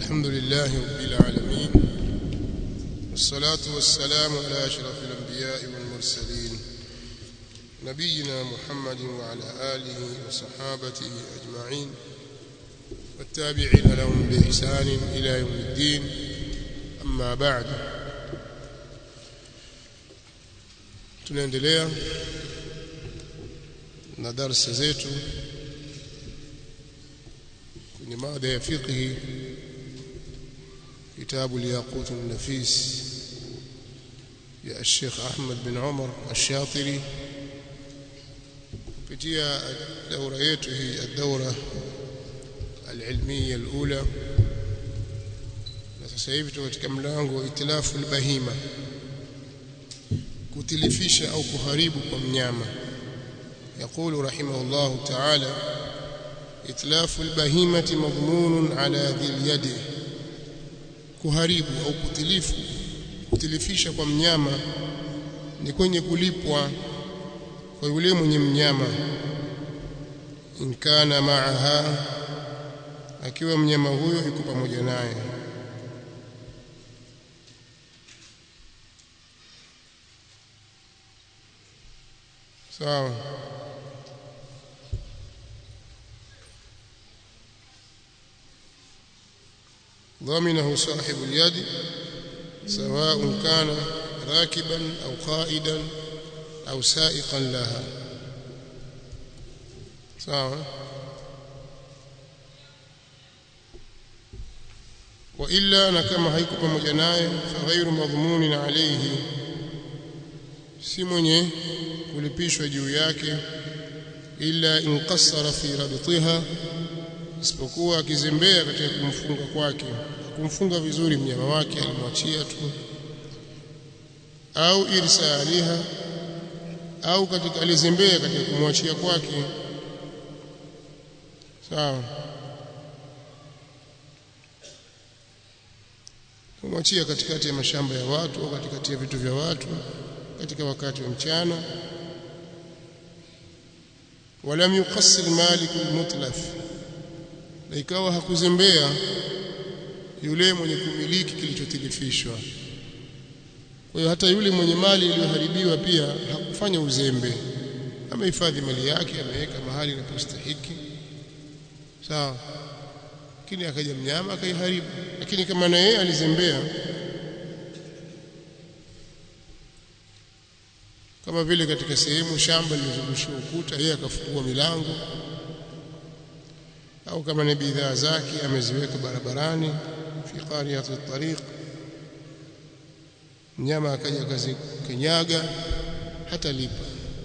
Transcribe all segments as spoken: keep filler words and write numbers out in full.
الحمد لله رب العالمين والصلاة والسلام على أشرف الأنبياء والمرسلين نبينا محمد وعلى آله وصحابته أجمعين والتابعين لهم بإحسان إلى يوم الدين. أما بعد، tunaendelea na darasa zetu kwenye mada ya fiqh kitabu al-Yaqut an-Nafis ya Sheikh Ahmad bin Umar Ash-Shatiri kupitia daura yetu hii ad-daura al-ilmiyya al-ula, na sasa hivi tuko katika mlango wa itilafu al-bahima, kutilifisha au kuharibu kwa mnyama. يقول رحمه الله تعالى: إتلاف البهيمة مضمون على ذي اليد. kuharibu au kutilifu kutilifisha kwa mnyama ni kwenye kulipwa kwa yule mwenye mnyama, in kana ma'aha, akiwa mnyama huyo yuko pamoja naye. sawa ضمنه صاحب اليد سواء كان راكبا أو قائدا أو سائقا لها. sawa وإلا نكما haiko pamoja naye فغير مضمون عليه, si mwenye kulipishwa juu yake, illa in qassara fi rabtiha, isipokuwa akizembea katika kumfunga kwake, kumfunga vizuri mnyama wake, alimwachia tu, au irsaliha, au katika alizembea katika kumwachia kwake. sawa kumwachia katikati ya mashamba ya watu au katikati ya vitu vya watu katika wakati wa mchana. walam yuqassir malik almutlaf, na ikawa hakuzembea yule mwenye kumiliki kilichotilifishwa. Kwa hiyo hata yule mwenye mali iliyoharibiwa pia hakufanya uzembe, amehifadhi mali yake, ameweka mahali inapostahiki. sawa lakini akaja mnyama akaiharibu. Lakini kama na yeye alizembea, kama vile katika sehemu shamba lilizungushiwa ukuta, yeye akafungua milango, au kama ni bidhaa zake ameziweka barabarani fi qariyati at-tariq, mnyama akaja akazikanyaga, hata lipa.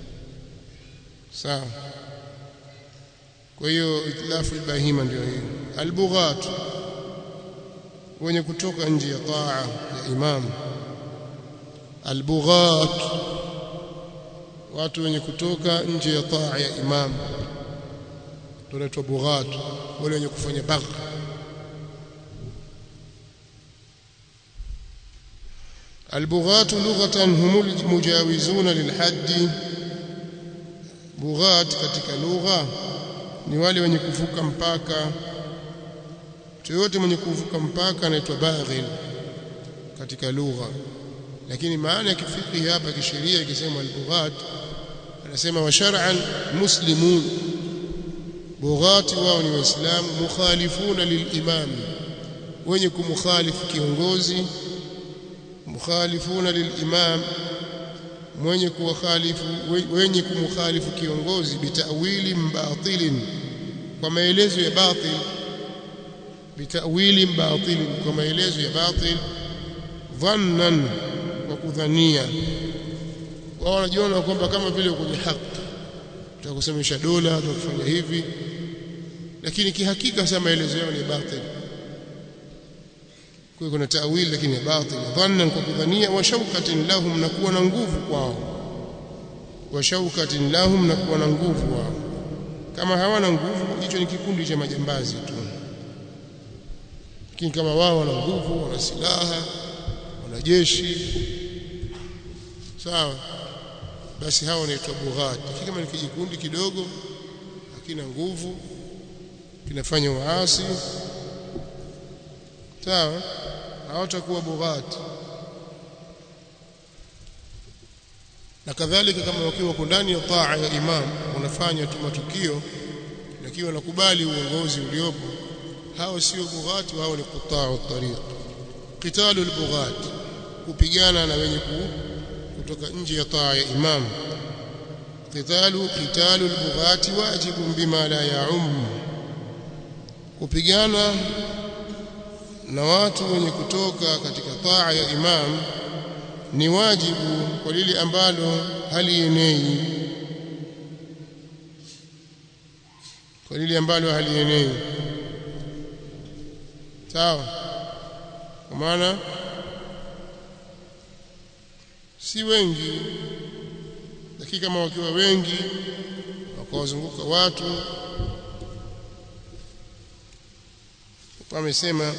sawa kwa hiyo itlafu al-bahima ndio hiyo. Al-bughat, wenye kutoka nje ya taa ya imam. Al-bughat, watu wenye kutoka nje ya taa ya imam tunaitwa bughat, wale wenye kufanya bagh. Al-bughat lughatan humul mujawizuna lilhaddi. Bughat katika lugha ni wale wenye kuvuka mpaka. Mtu yote mwenye kuvuka mpaka anaitwa baghil katika lugha, lakini maana ya kifiqhi hapa kisheria ikisema al-bughat, anasema wa shar'an muslimun, bughati wao ni waislamu, mukhalifuna lilimam, wenye kumkhalifu kiongozi, mukhalifuna lilimam, mwenye kuwakhalifu wenye kumkhalifu kiongozi, bitawili batilin, kwa maelezo ya batil, bitawili batil, kwa maelezo ya batil, dhannan, kwa kudhania. Wao wanajiona kwamba kama vile kwenye haki, tutakusemesha dola, tutakufanya hivi, lakini kihakika sasa maelezo yao ni batil. Kwa hiyo kuna tawili lakini batil, dhannan, kwa kudhania, wa shaukatin lahum, na kuwa na nguvu kwao, wa shaukatin lahum, na kuwa na nguvu kwao. Kama hawana nguvu, hicho ni kikundi cha majambazi tu. Lakini kama wao wana nguvu, wana silaha, wana jeshi, sawa, basi hao wanaitwa bughat. Kama ni kijikundi kidogo hakina nguvu, kinafanya uasi, sawa hawatakuwa bughat na kadhalika kama wakiwa ndani ya taa ya imam wanafanya tu matukio lakini wanakubali uongozi uliopo hao sio bughat wao ni quta'u tariq qitalul bughat kupigana na wenye kutoka nje ya taa ya imam qitalu qitalul bughat wajibun bima la ya'um kupigana na watu wenye kutoka katika taa ya imam ni wajibu kwa lile ambalo halienei kwa lile ambalo halienei sawa kwa maana si wengi lakini kama wakiwa wengi wakawazunguka watu wamesema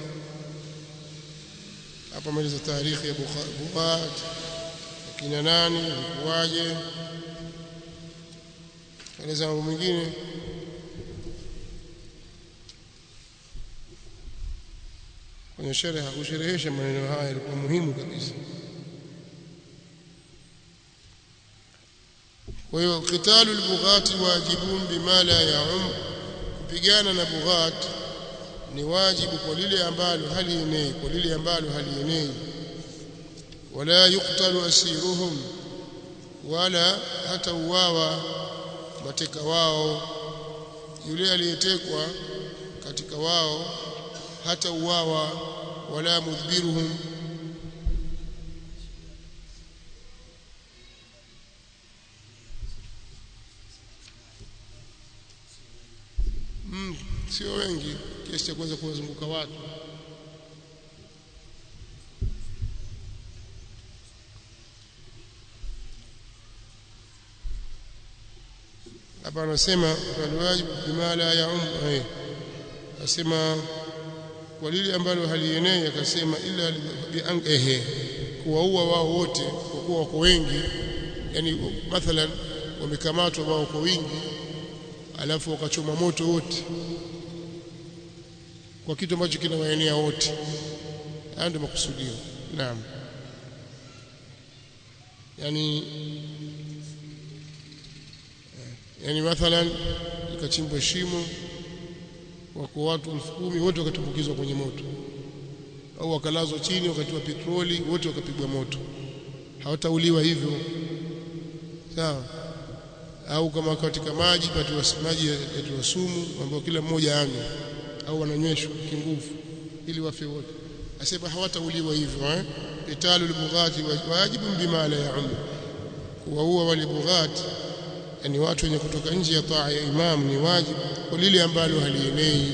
hapa maelezo tarehe ya Bughat kina nani ilikuwaje eleza mambo mengine kwenye sherehe kusherehesha maneno haya ilikuwa muhimu kabisa kwa hiyo qitalul bughat wajibun bima la ya'um kupigana na bughat ni wajibu kwa lile ambalo halienei kwa lile ambalo halienei wala yuqtalu asiruhum wala hata uwawa mateka wao yule aliyetekwa katika wao hata uwawa wala mudhbiruhum mm, sio wengi kiasi cha kuweza kuwazunguka watu hapa anasema alwajibu bima la yaum eh asema kwa lile ambalo halienei akasema ila ehe kuwaua wao wote kwa kuwa wako wengi yani mathalan wamekamatwa wao kwa wingi alafu wakachoma moto wote kwa kitu ambacho kinawaenea wote hayo ndio makusudio naam yani yani mathalan ikachimbwa shimo wako watu elfu kumi wote wakatumbukizwa kwenye moto au wakalazwa chini wakatiwa petroli wote wakapigwa moto hawatauliwa hivyo sawa au kama katika maji patiwa maji yatiwa sumu ambao kila mmoja anywe au wananyweshwa kinguvu ili wafe wote asema hawatauliwa hivyo eh qitalul bughati wajibun bima la ya'um kuwaua wale bughati yani watu wenye kutoka nje ya taa ya imam ni wajibu kwa lile ambalo halienei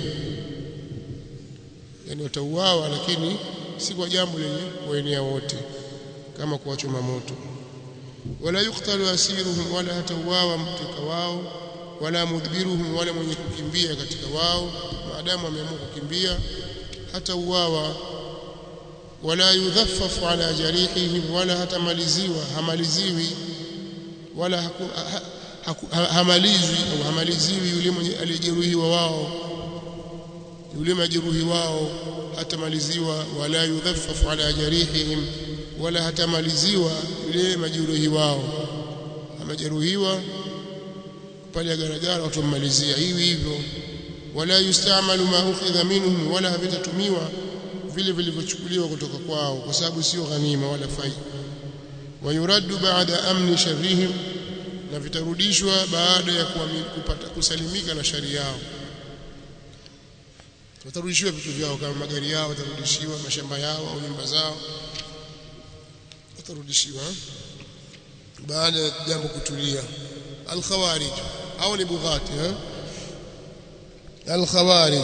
yani watauawa lakini si kwa jambo lenye kuenea wote kama kuwachoma moto wala yuqtalu asiruhum wala hatauawa mteka wao wala mudbiruhum wala mwenye kukimbia katika wao maadamu ameamua kukimbia hatauawa wala yudhaffafu ala jarihihim wala hatamaliziwa hamaliziwi wala haku, ha, haku, ha, hamalizwi au hamaliziwi yule mwenye aliyejeruhiwa wao yule majeruhi wao hatamaliziwa wala yudhaffafu ala jarihihim wala hatamaliziwa yule majeruhi wao amajeruhiwa pale garagara watu mmalizia hivi hivyo wala yustamalu ma ukhidha minhum wala havitatumiwa vile vilivyochukuliwa kutoka kwao kwa sababu sio ghanima wala faida wayuraddu ba'da amni sharrihim na vitarudishwa baada ya kupata kusalimika na shari yao watarudishiwa vitu vyao kama magari yao watarudishiwa mashamba yao au nyumba zao watarudishiwa baada ya jambo kutulia al-khawarij au ni bughati eh al-khawarij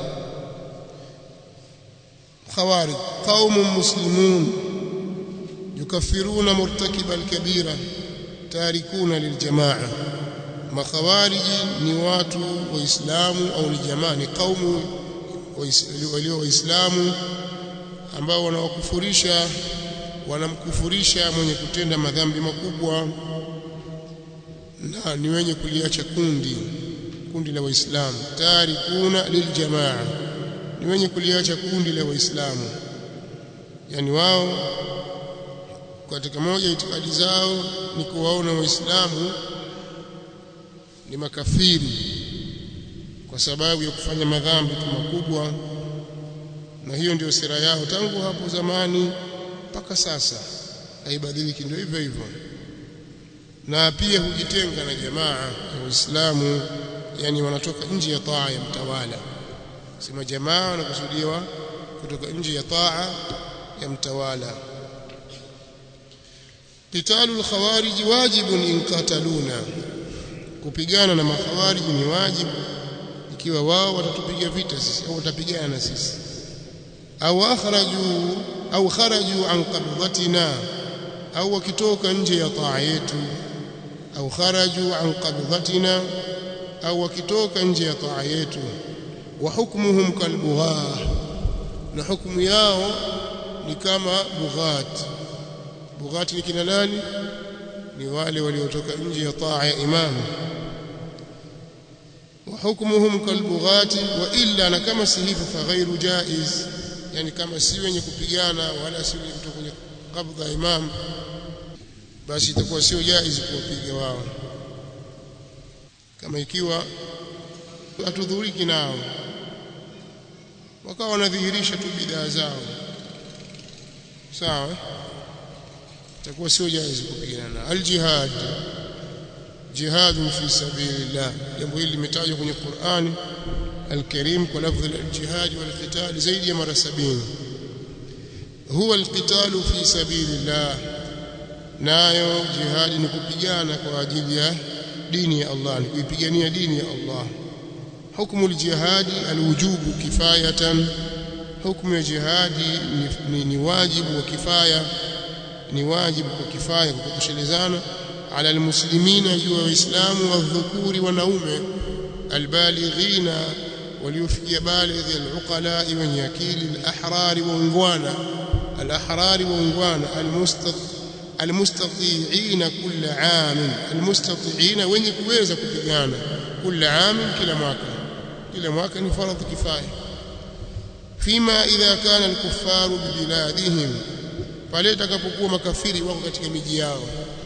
khawarij qaumun muslimun yukaffiruna murtakiba al-kabira tarikuna liljamaa makhawariji ni watu waislamu au ni jamaa ni kaumu walio waislamu ambao wanawakufurisha wanamkufurisha mwenye kutenda madhambi makubwa na ni wenye kuliacha kundi kundi la waislamu tarikuna liljamaa ni wenye kuliacha kundi la Waislamu, yani wao katika moja itikadi zao ni kuwaona Waislamu ni makafiri kwa sababu ya kufanya madhambi makubwa, na hiyo ndio sera yao tangu hapo zamani mpaka sasa, haibadiliki, ndio hivyo hivyo. Na pia hujitenga na jamaa ya Uislamu, yani wanatoka nje ya taa ya mtawala. Sema jamaa wanakusudiwa kutoka nje ya taa ya mtawala. Qitalu al-khawarij wajibun in qataluna, kupigana na makhawarij ni wajibu ikiwa wao watatupiga vita sisi au watapigana na sisi. Au akhraju au kharaju an qabdatina, au wakitoka nje ya taa yetu. Au kharaju an qabdatina, au wakitoka nje ya taa yetu. Wa hukmuhum kalbugha, na hukumu yao ni kama bughat. Bughat ni kina nani? Ni wale waliotoka nje ya taa ya imam. Wa hukmuhum kalbughati, wa illa, na kama si hivyo fa ghairu jaiz, yani kama si wenye kupigana wala si wenye kutoka kwenye qabdha ya imam, basi itakuwa sio jaiz kuwapiga wao. Kama ikiwa hatudhuriki nao wakawa wanadhihirisha tu bidhaa zao, sawa, itakuwa sio jaiz kupigana nao. Al-jihad, jihad fi sabilillah, jambo hili limetajwa kwenye Qur'ani al-Karim kwa lafzi al-jihad wal-qital zaidi ya mara sabini. Huwa al-qitalu fi sabilillah, nayo jihad ni kupigana kwa ajili ya dini ya Allah, ni kuipigania dini ya Allah. Hukumu al-jihadi al-wujubu kifayatan, hukumu ya jihadi ni, ni, ni wajibu wa kifaya, ni wajibu kwa kifaya, kwa kutoshelezana. Ala almuslimina, juu ya waislamu, wadhukuri, wanaume, albalighina, waliofikia balighi, aluqala, wenye akili, alahrari, waungwana, alahrari, waungwana, almustati'ina kulla 'amin, almustati'ina, wenye kuweza kupigana, kulla 'amin, kila mwaka, kila mwaka ni faradhi kifaya. Fima idha kana alkuffaru bibiladihim, pale takapokuwa makafiri wako katika miji yao,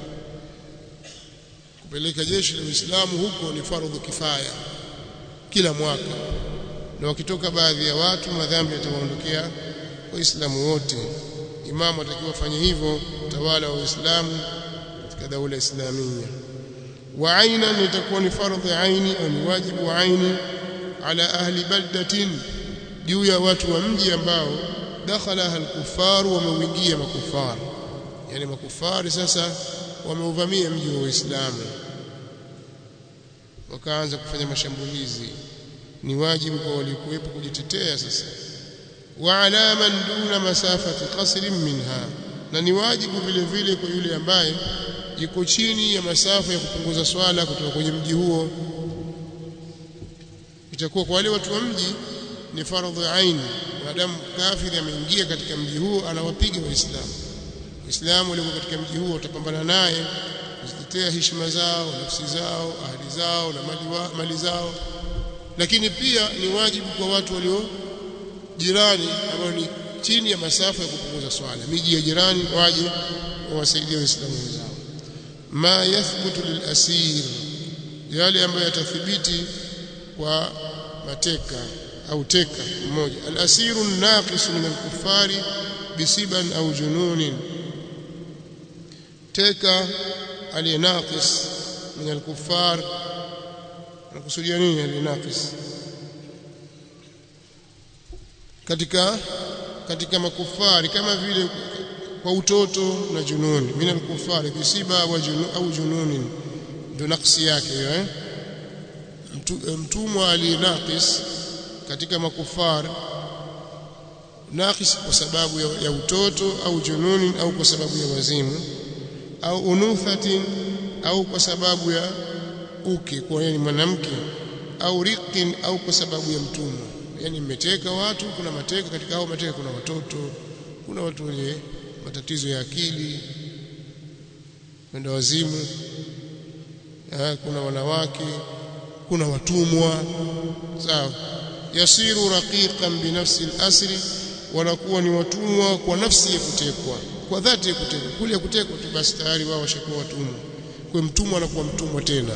kupeleka jeshi la Uislamu huko ni faradhi kifaya kila mwaka, na wakitoka baadhi ya watu madhambi yatawaondokea Waislamu wote. Imamu atakiwa afanye hivyo, utawala wa Uislamu katika daula islamia. Wa aina, itakuwa ni faradhi aini au ni wajibu wa aini ala ahli baldatin, juu ya watu wa mji ambao dakhala al-kufaru, wameuingia makufari, yani makufari sasa wameuvamia mji wa Uislamu wakaanza kufanya mashambulizi, ni wajibu kwa walikuwepo kujitetea sasa. Wa ala man duna masafati qasrin minha, na ni wajibu vile vile kwa yule ambaye yuko chini ya masafa ya kupunguza swala kutoka kwenye mji huo. Itakuwa kwa wale watu wa mji ni faradhi aini, maadamu kafiri ameingia katika mji huo, anawapiga Waislamu. Waislamu walio katika mji huo watapambana naye kuzitetea heshima zao, nafsi zao, ahli zao na mali, wa, mali zao. Lakini pia ni wajibu kwa watu walio jirani ambao ni chini ya masafa ya kupunguza swala, miji ya jirani, waje wawasaidie Waislamu wenzao. Ma yathbutu lil asir, yale ambayo yatathibiti kwa mateka au teka mmoja. Al-asiru an-naqis min al-kuffari bisiban au jununin, teka aliyenaqis min al-kuffar, nakusudia nini aliyenaqis? Katika katika makufari, kama vile kwa utoto na jununi. Min al-kuffari bisiba wa junun au jununin, ndio naqsi yake hiyo, eh mtumwa aliyenaqis katika makufar, naqis kwa sababu ya, ya utoto au jununi, au kwa sababu ya wazimu, au unuthatin, au kwa sababu ya uke, kwa yani mwanamke, au riqin, au kwa sababu ya mtumwa. Yani mmeteka watu, kuna mateka, katika hao mateka kuna watoto, kuna watu wenye matatizo ya akili, wenda wazimu, ya, kuna wanawake, kuna watumwa, sawa. yasiru raqiqan binafsi al-asri, wanakuwa ni watumwa kwa nafsi ya kutekwa, kwa dhati ya kutekwa. Kule ya kutekwa tu basi tayari wao washakuwa watumwa. Kwa mtumwa anakuwa mtumwa tena,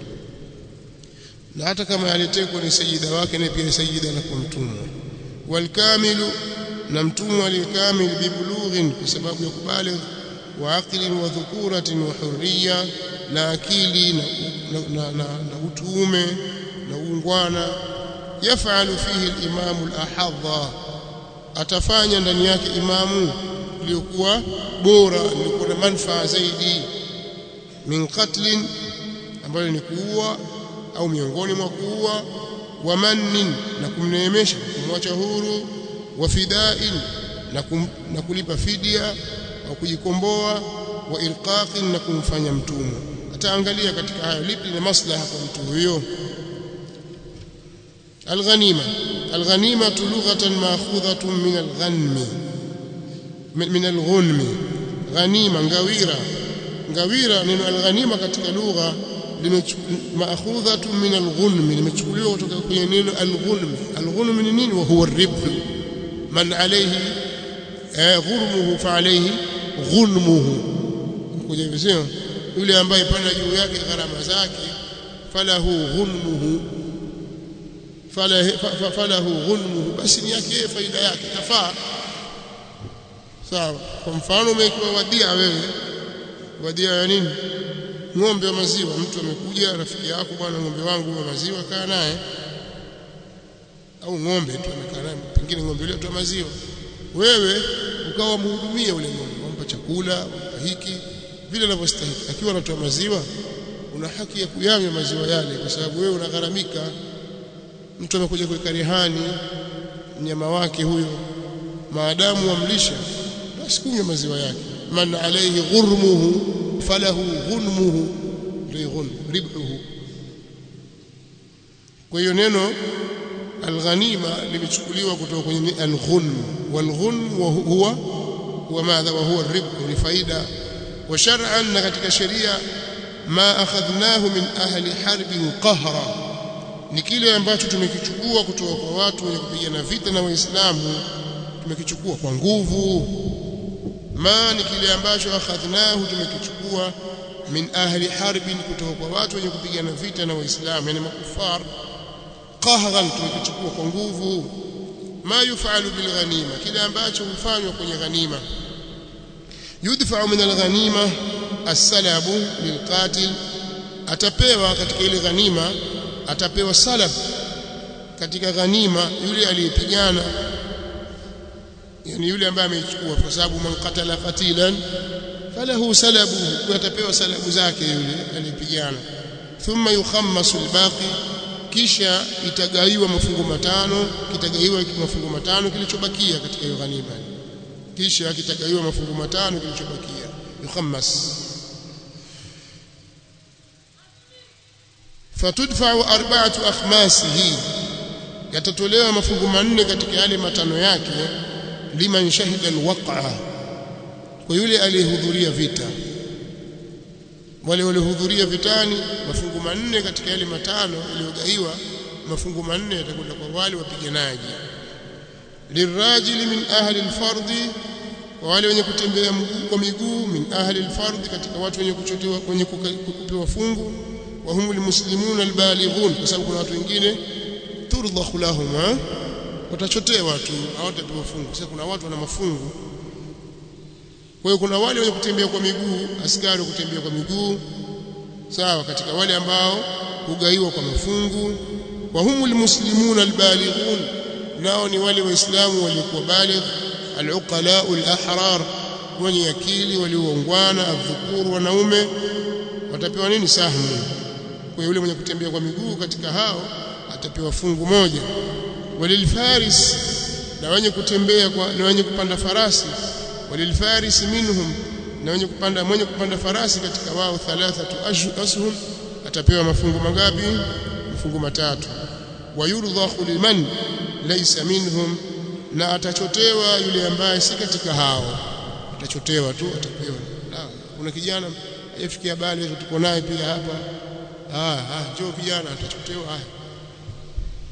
na hata kama alitekwa ni sajida wake naye pia sajida anakuwa mtumwa. Walkamilu, na mtumwa aliyekamil bibulughin, kwa sababu ya kubaligh, wa aqlin wa dhukuratin wa hurriya, na akili na, na, na, na, na utume na uungwana. Yafalu fihi al-imamu al-ahadha, atafanya ndani yake imamu iliyokuwa bora, iliyokuwa na manufaa zaidi. Min qatlin, ambayo ni kuua au miongoni mwa kuua. Wa mannin, na kumneemesha kumwacha huru. Wa fida'in, na, kum, na kulipa fidia au kujikomboa. Wa ilqaqin, na kumfanya mtumwa. Ataangalia katika hayo lipi ni maslaha kwa mtu huyo. Alghanima, alghanima lughatan ma'khudhatun min alghanmi, min alghunmi. Ghanima, ngawira. Ngawira, neno alghanima katika lugha ma'khudhatun min alghunmi, limechukuliwa kutoka kwenye neno alghunm. Alghunm ni nini? Wa huwa ar-ribh. Man alayhi ghurmuhu fa alayhi ghunmuhu. Kuja hivyo, yule ambaye pana juu yake gharama zake, falahu ghunmuhu, falahu ghunmuhu, basi ni yake yeye faida yake tafaa. Sawa. Kwa mfano umekiwa wadia wewe, wadia ya nini? Ng'ombe wa maziwa. Mtu amekuja, rafiki yako, bwana ng'ombe wangu wa maziwa, kaa naye. Au ng'ombe tu amekaa naye, pengine ng'ombe yule tu maziwa, wewe ukawa mhudumia ule ng'ombe, wampa chakula, wampa hiki vile anavyostahili. Akiwa anatoa maziwa, una haki ya kuyanywa maziwa yale, kwa sababu wewe unagharamika. Mtu amekuja kuweka rehani mnyama wake huyo, maadamu wamlisha, basi kunywa maziwa yake. Man alayhi ghurmuhu falahu ghunmuhu, righun ribhuhu. Kwa hiyo neno alghanima limechukuliwa kutoka kwenye alghunm. Walghunm huwa huwa madha, wa huwa ribhu, ni faida. Wa shar'an, na katika sheria, ma akhadhnahu min ahli harbin qahra, ni kile ambacho tumekichukua kutoka kwa watu wenye kupigana vita na Waislamu, tumekichukua kwa nguvu. Ma ni kile ambacho akhadhnahu, tumekichukua, min ahli harbin, kutoka kwa watu wenye kupigana vita na Waislamu, yani makufar. Qahran, tumekichukua kwa nguvu. Ma yufalu bil ghanima, kile ambacho hufanywa kwenye ghanima. Yudfa'u min al-ghanima as-salabu lilqatil, atapewa katika ile ghanima, atapewa salab katika ghanima yule aliyepigana, yani yule ambaye ameichukua, kwa sababu man qatala qatilan falahu salabu, atapewa salabu zake yule aliyepigana. Thumma yukhammasu al-baqi, kisha itagaiwa mafungu matano, kitagaiwa mafungu matano kilichobakia katika hiyo ghanima, kisha kitagaiwa mafungu matano kilichobakia, yukhammas. Fatudfa'u arba'atu akhmasihi, yatatolewa mafungu manne katika yale matano yake. Liman shahida alwaqa, kwa yule aliyehudhuria vita. Wale waliohudhuria vitani, mafungu manne katika yale matano yaliyogaiwa, mafungu manne yatakwenda kwa wale wapiganaji. Lirajili min ahli alfardhi, kwa wale wenye kutembea kwa miguu, min ahli alfardhi, katika watu wenye kuchotewa, wenye kupewa fungu. Wa humul muslimuna albalighun, kwa sababu kuna watu wengine turdakhu lahum, watachotewa watu, hawatapewa fungu. Sasa kuna watu wana mafungu. Kwa hiyo kuna wale wenye kutembea kwa miguu, askari kutembea kwa miguu, sawa, katika wale ambao hugaiwa kwa mafungu. Wa humul muslimuna albalighun, nao ni wale waislamu waliokuwa baligh, al-uqala al-ahrar, wenye akili, walioungwana, adhukuru, wanaume, watapewa nini? Sahmu. Kwa yule mwenye kutembea kwa miguu katika hao atapewa fungu moja. Walilfaris, na wenye kutembea kwa, na wenye kupanda farasi. Walilfaris minhum, na wenye kupanda, mwenye kupanda farasi katika wao, thalathatu ashhum, atapewa mafungu mangapi? Mafungu matatu. Wayurdakhu liman laysa minhum, na atachotewa yule ambaye si katika hao, atachotewa tu, atapewa. Kuna kijana afikia bali tuko naye pia hapa, ah ah njoo kijana, atachotewa. Haya,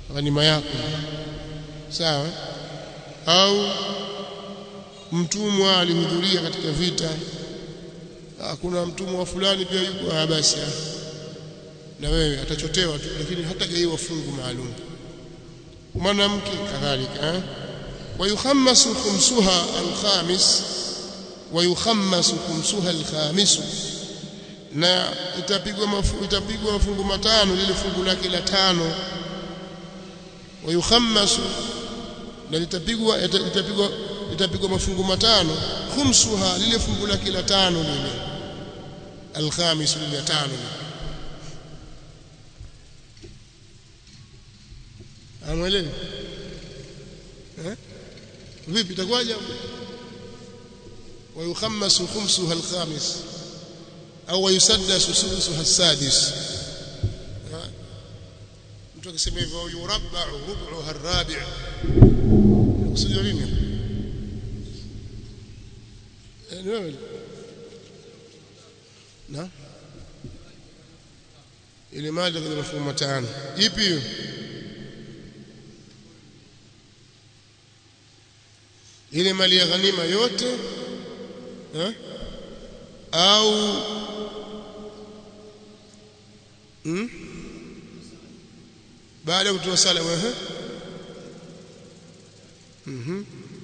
ghanima yako, sawa. Au mtumwa alihudhuria katika vita, kuna mtumwa wa fulani pia yuko, ah basi na wewe atachotewa tu, lakini hatagaiwa fungu maalum. Mwanamke kadhalika, wa yukhammasu khumsuha al-khamis wa yukhammasu khumsuha al-khamis, na itapigwa mafungu itapigwa mafungu matano lile fungu lake la tano. Wa yukhammasu, na litapigwa itapigwa itapigwa mafungu matano, khumsuha lile fungu lake la tano lile, al-khamis lile la tano. Amwelewi eh vipi itakuwaje? Wa yukhammasu khumsuha al-khamis au yusaddasu sudusuha as-sadis. Mtu akisema hivyo yurabba'u rub'uha ar-rabi', kusudio nini? Eh wewe na ile mada kwa mafungu matano ipi hiyo? Ile mali ya ghanima yote eh au hmm? baada ya kutoa sala wewe mhm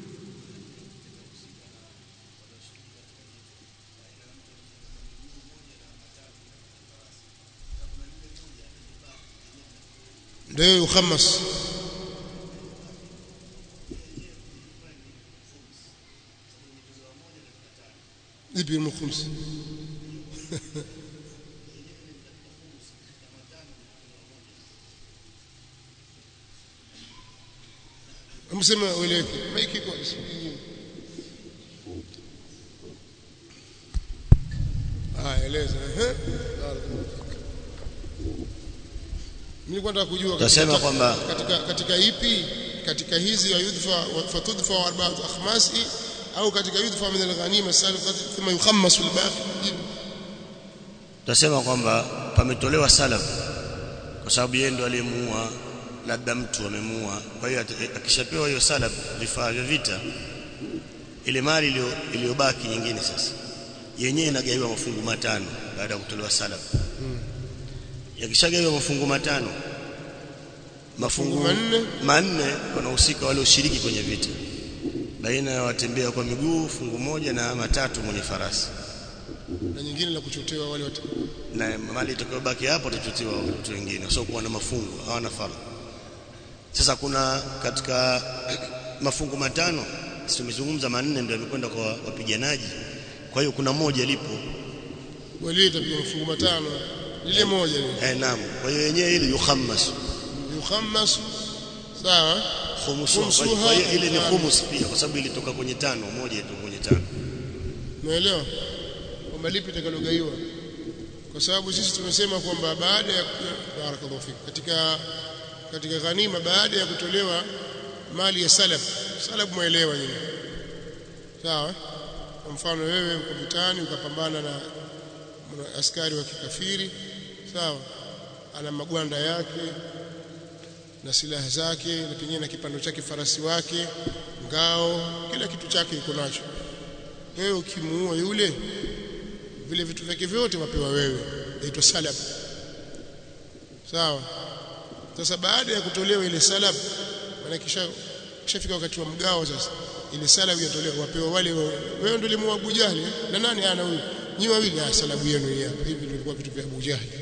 ndio yukhammas ipi mkhums amsema weleke maiki kwa isipigi. Ah eleza eh mimi kwenda kujua tasema kwamba katika katika ipi katika hizi ya yudfa fatudfa wa arba'at akhmasi au katika yudfa min al-ghanima salafat thumma yukhammas al-baqi. Tasema kwamba pametolewa salaf kwa sababu yeye ndo aliyemuua, labda mtu amemuua, kwa hiyo akishapewa hiyo salaf vifaa vya vita, ile mali iliyobaki nyingine sasa yenyewe inagaiwa mafungu matano baada ya kutolewa salaf. hmm. Yakishagaiwa mafungu matano, mafungu manne manne wanahusika wale ushiriki kwenye vita, baina ya watembea kwa miguu fungu moja na matatu mwenye farasi, na nyingine la kuchotewa wale watu, na mali itakayobaki hapo itachotewa watu wengine sio kuwa na mafungu, hawana fara. Sasa kuna katika mafungu matano tumezungumza manne ndio yamekwenda kwa wapiganaji, kwa hiyo kuna moja lipo wale itapiga mafungu matano lile moja lile eh naam. Kwa hiyo yenyewe ile yukhammas yukhammas sawa khumusuha, kwa hiyo ile ni khumus pia kwa sababu ilitoka kwenye tano, moja itoka kwenye tano. Umeelewa kwamba lipi itakalogaiwa? Kwa sababu sisi tumesema kwamba baada ya barakallahu fik katika katika ghanima, baada ya kutolewa mali ya salaf, salaf muelewa nyinyi sawa. Kwa mfano wewe uko vitani ukapambana na askari wa kikafiri sawa, ana magwanda yake na silaha zake na pengine na kipando chake farasi wake, ngao, kila kitu chake iko nacho. Wewe ukimuua yule, vile vitu vyake vyote wapewa wewe, inaitwa salab. Sawa. Sasa baada ya kutolewa ile salab, maana kisha kishafika wakati wa mgao sasa, ile salab yatolewa wapewa wale. Wewe ndio limuua Abu Jahli na nani ana huyu? Nyi wawili, ah, salabu yenu hii hapa. Hivi ndio ilikuwa vitu vya Abu Jahli.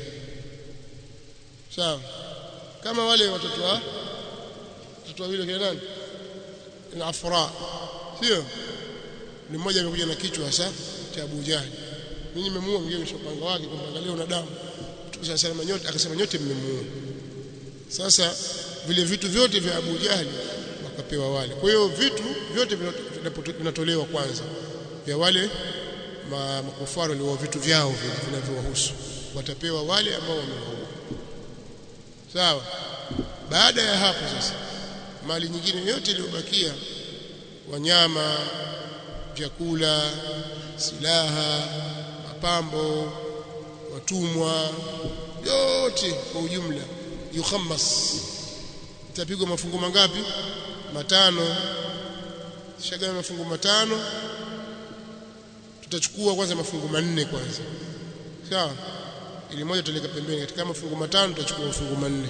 Sawa. Kama wale watoto wa watoto wawili kile nani? Ni Afra. Sio? Ni mmoja amekuja na kichwa hasa cha Abu Jahli. Mimi nimemuua, mwingine shopanga wake kwamba angalia una damu. Tukasema nyote, akasema nyote mmemuua. Sasa vile vitu vyote vya Abu Jahli wakapewa wale. Kwa hiyo vitu vyote vinatolewa kwanza vya wale ma makufaru walio vitu vyao vinavyowahusu, watapewa wale ambao wamewaua. Sawa. Baada ya hapo sasa mali nyingine yote iliyobakia, wanyama, vyakula, silaha, mapambo, watumwa, yote kwa ujumla yukhammas itapigwa mafungu mangapi? Matano. Shagawa mafungu matano, tutachukua kwanza mafungu manne kwanza. Sawa? Ili moja tuleka pembeni. Katika mafungu matano tutachukua mafungu manne.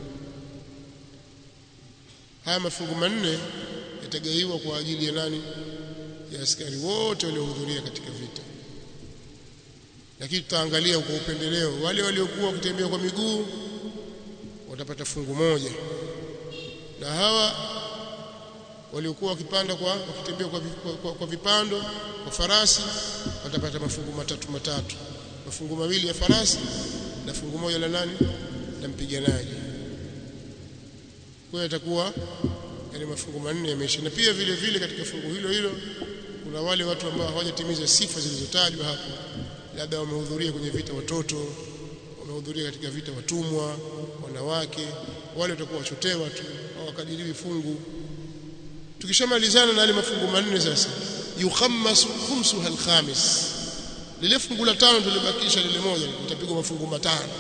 Haya mafungu manne yatagaiwa kwa ajili ya nani? Ya askari wote waliohudhuria katika vita. Lakini tutaangalia kwa upendeleo, wale waliokuwa wakitembea kwa miguu watapata fungu moja, na hawa waliokuwa wakipanda kwa wakitembea kwa, kwa, kwa, kwa vipando kwa farasi watapata mafungu matatu matatu, mafungu mawili ya farasi na fungu moja la nani? La mpiganaji. Kwa hiyo itakuwa yale mafungu manne yameisha. Na pia vile vile katika fungu hilo hilo kuna wale watu ambao hawajatimiza sifa zilizotajwa hapo, labda wamehudhuria kwenye vita watoto, wamehudhuria katika vita watumwa, wanawake, wale watakuwa wachotewa tu au wakadiriwi fungu. Tukishamalizana na yale mafungu manne sasa, yukhammasu khumsuha al-khamis, lile fungu la tano tulibakisha lile moja litapigwa mafungu matano.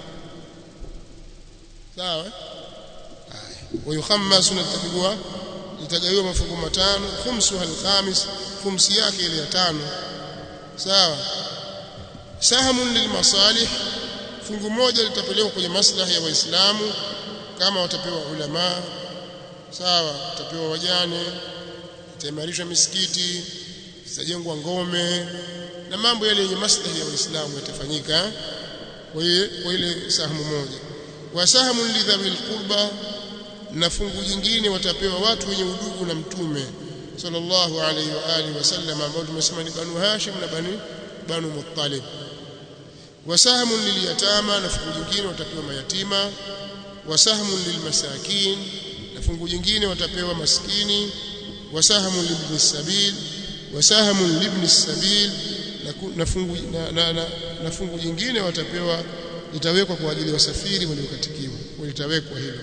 Sawa? Haya, wa yukhammasu litapigwa litagawiwa mafungu matano, khumsuha al-khamis, khumsi yake ile ya tano. Sawa? Sahamun lilmasalih, fungu moja litapelekwa kwenye maslahi ya Waislamu, kama watapewa ulama. Sawa, watapewa wajane, itaimarishwa misikiti, zitajengwa ngome na mambo yale yenye maslahi ya Waislamu yatafanyika kwa ile sahamu moja. Wa sahamun lidhawil qurba, na fungu jingine watapewa watu wenye udugu na Mtume sallallahu alaihi wa alihi wasallam, ambao tumesema ni Banu Hashim na Bani Banu Muttalib. Wa sahamun lilyatama, na fungu jingine watapewa mayatima. Wa sahamun lilmasakin, na fungu jingine watapewa maskini. Wa sahamun libni sabil, wa sahamun libni sabil, na fungu na, na, na, na fungu jingine watapewa litawekwa kwa ajili ya wasafiri waliokatikiwa, litawekwa hilo.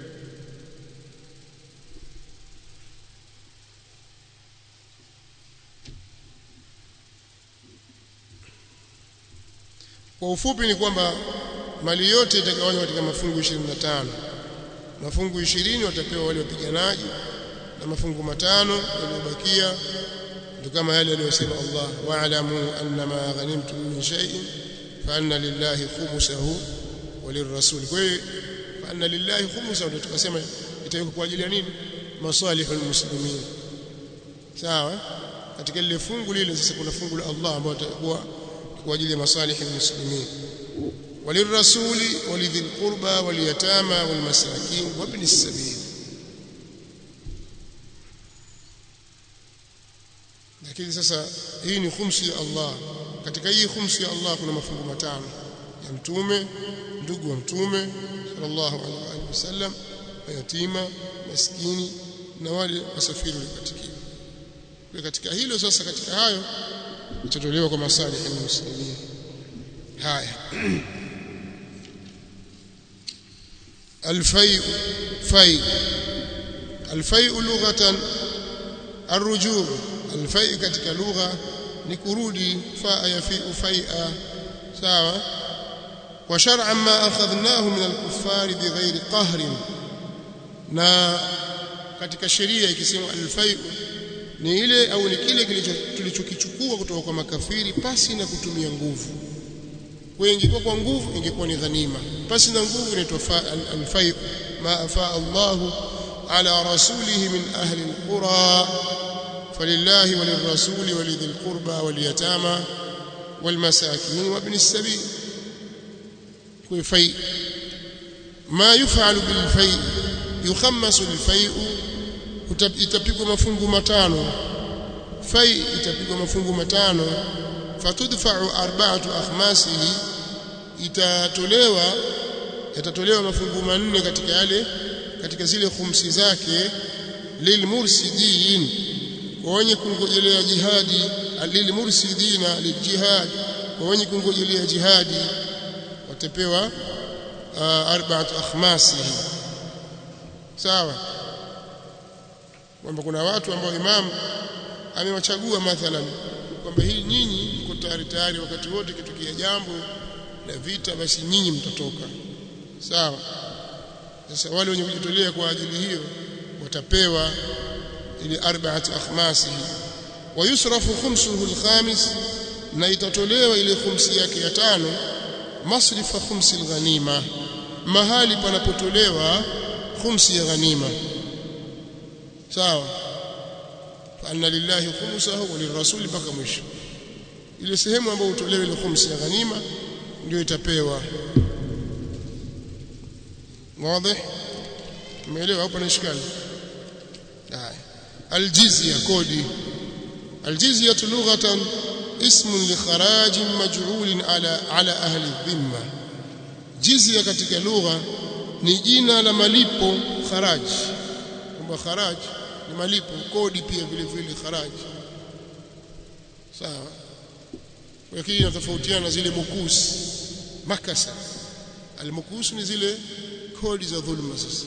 Kwa ufupi ni kwamba mali yote itagawanywa katika mafungu ishirini na tano. Mafungu ishirini watapewa wale wapiganaji na mafungu matano yaliyobakia ndio kama yale aliyosema Allah, wa'lamu annama ghanimtum min shay'in fa anna lillahi khumsahu wa lirrasul. Kwa hiyo fa anna lillahi khumsahu ndio tukasema itawekwa kwa ajili ya nini? Masalihul muslimin. Sawa? Katika ile fungu lile sasa kuna fungu la Allah ambalo litakuwa kwa ajili ya masalih almuslimin. Walirrasuli walidhil qurba waliyatama walmasakin wabni sabil. Lakini sasa hii ni khumsi ya Allah. Katika hii khumsi ya Allah kuna mafungu matano ya Mtume, ndugu wa Mtume sallallahu alaihi wasallam, yatima, maskini na wale wasafiri waliopatikana. Kwa katika hilo sasa, katika hayo itatolewa kwa masalih almuslimin. Haya. الفيء فيء الفيء لغة الرجوع. الفيء katika lugha ni kurudi, faa yafi'u fai'a. Sawa? Wa shar'an ma akhadnahu min al-kuffari bighairi qahrin, na katika sheria ikisema al-fai'u ni ile au ni kile tulichokichukua kutoka kwa makafiri pasi na kutumia nguvu. Kwa ingekuwa kwa nguvu ingekuwa ni ghanima, pasi na nguvu inaitwa al-fai'u. Ma afa Allahu ala rasulihi min ahli al-qura falillahi walirrasuli walidhil qurba waliyatama walmasakin wabni as-sabil. Kwa fai' ma yuf'alu bil fai' yukhammasu al-fai'u, itapigwa mafungu matano. Fai' itapigwa mafungu matano. Fatudfa'u arba'atu akhmasihi, itatolewa yatatolewa mafungu manne katika yale katika zile khumsi zake. Lilmursidin, kwa wenye kungojelea jihadi. Lilmursidina liljihad, kwa wenye kungojelea jihadi watapewa uh, arba'atu akhmasihi. Sawa? Kwamba kuna watu ambao imam amewachagua mathalan kwamba hii nyinyi mko tayari tayari wakati wote kitukia jambo la vita, basi nyinyi mtatoka. Sawa? sasa wale wenye kujitolea kwa ajili hiyo watapewa ili arba'at akhmasihi wa yusrafu khumsuhu al-khamis na itatolewa ile khumsi yake ya tano masrifa khumsi al-ghanima mahali panapotolewa khumsi ya ghanima sawa fa anna lillahi khumsahu wa lirrasul mpaka mwisho ile sehemu ambayo utolewe ile khumsi ya ghanima ndio itapewa wazi umeelewa hapo na shikali haya aljizya kodi aljizya lughatan ismun li kharaj maj'ul ala ala ahli dhimma jizya katika lugha ni jina la malipo kharaj kwamba kharaj ni malipo kodi pia vile vile kharaj sawa lakini inatofautiana na zile mukus makasa almukus ni zile kodi za dhulma sasa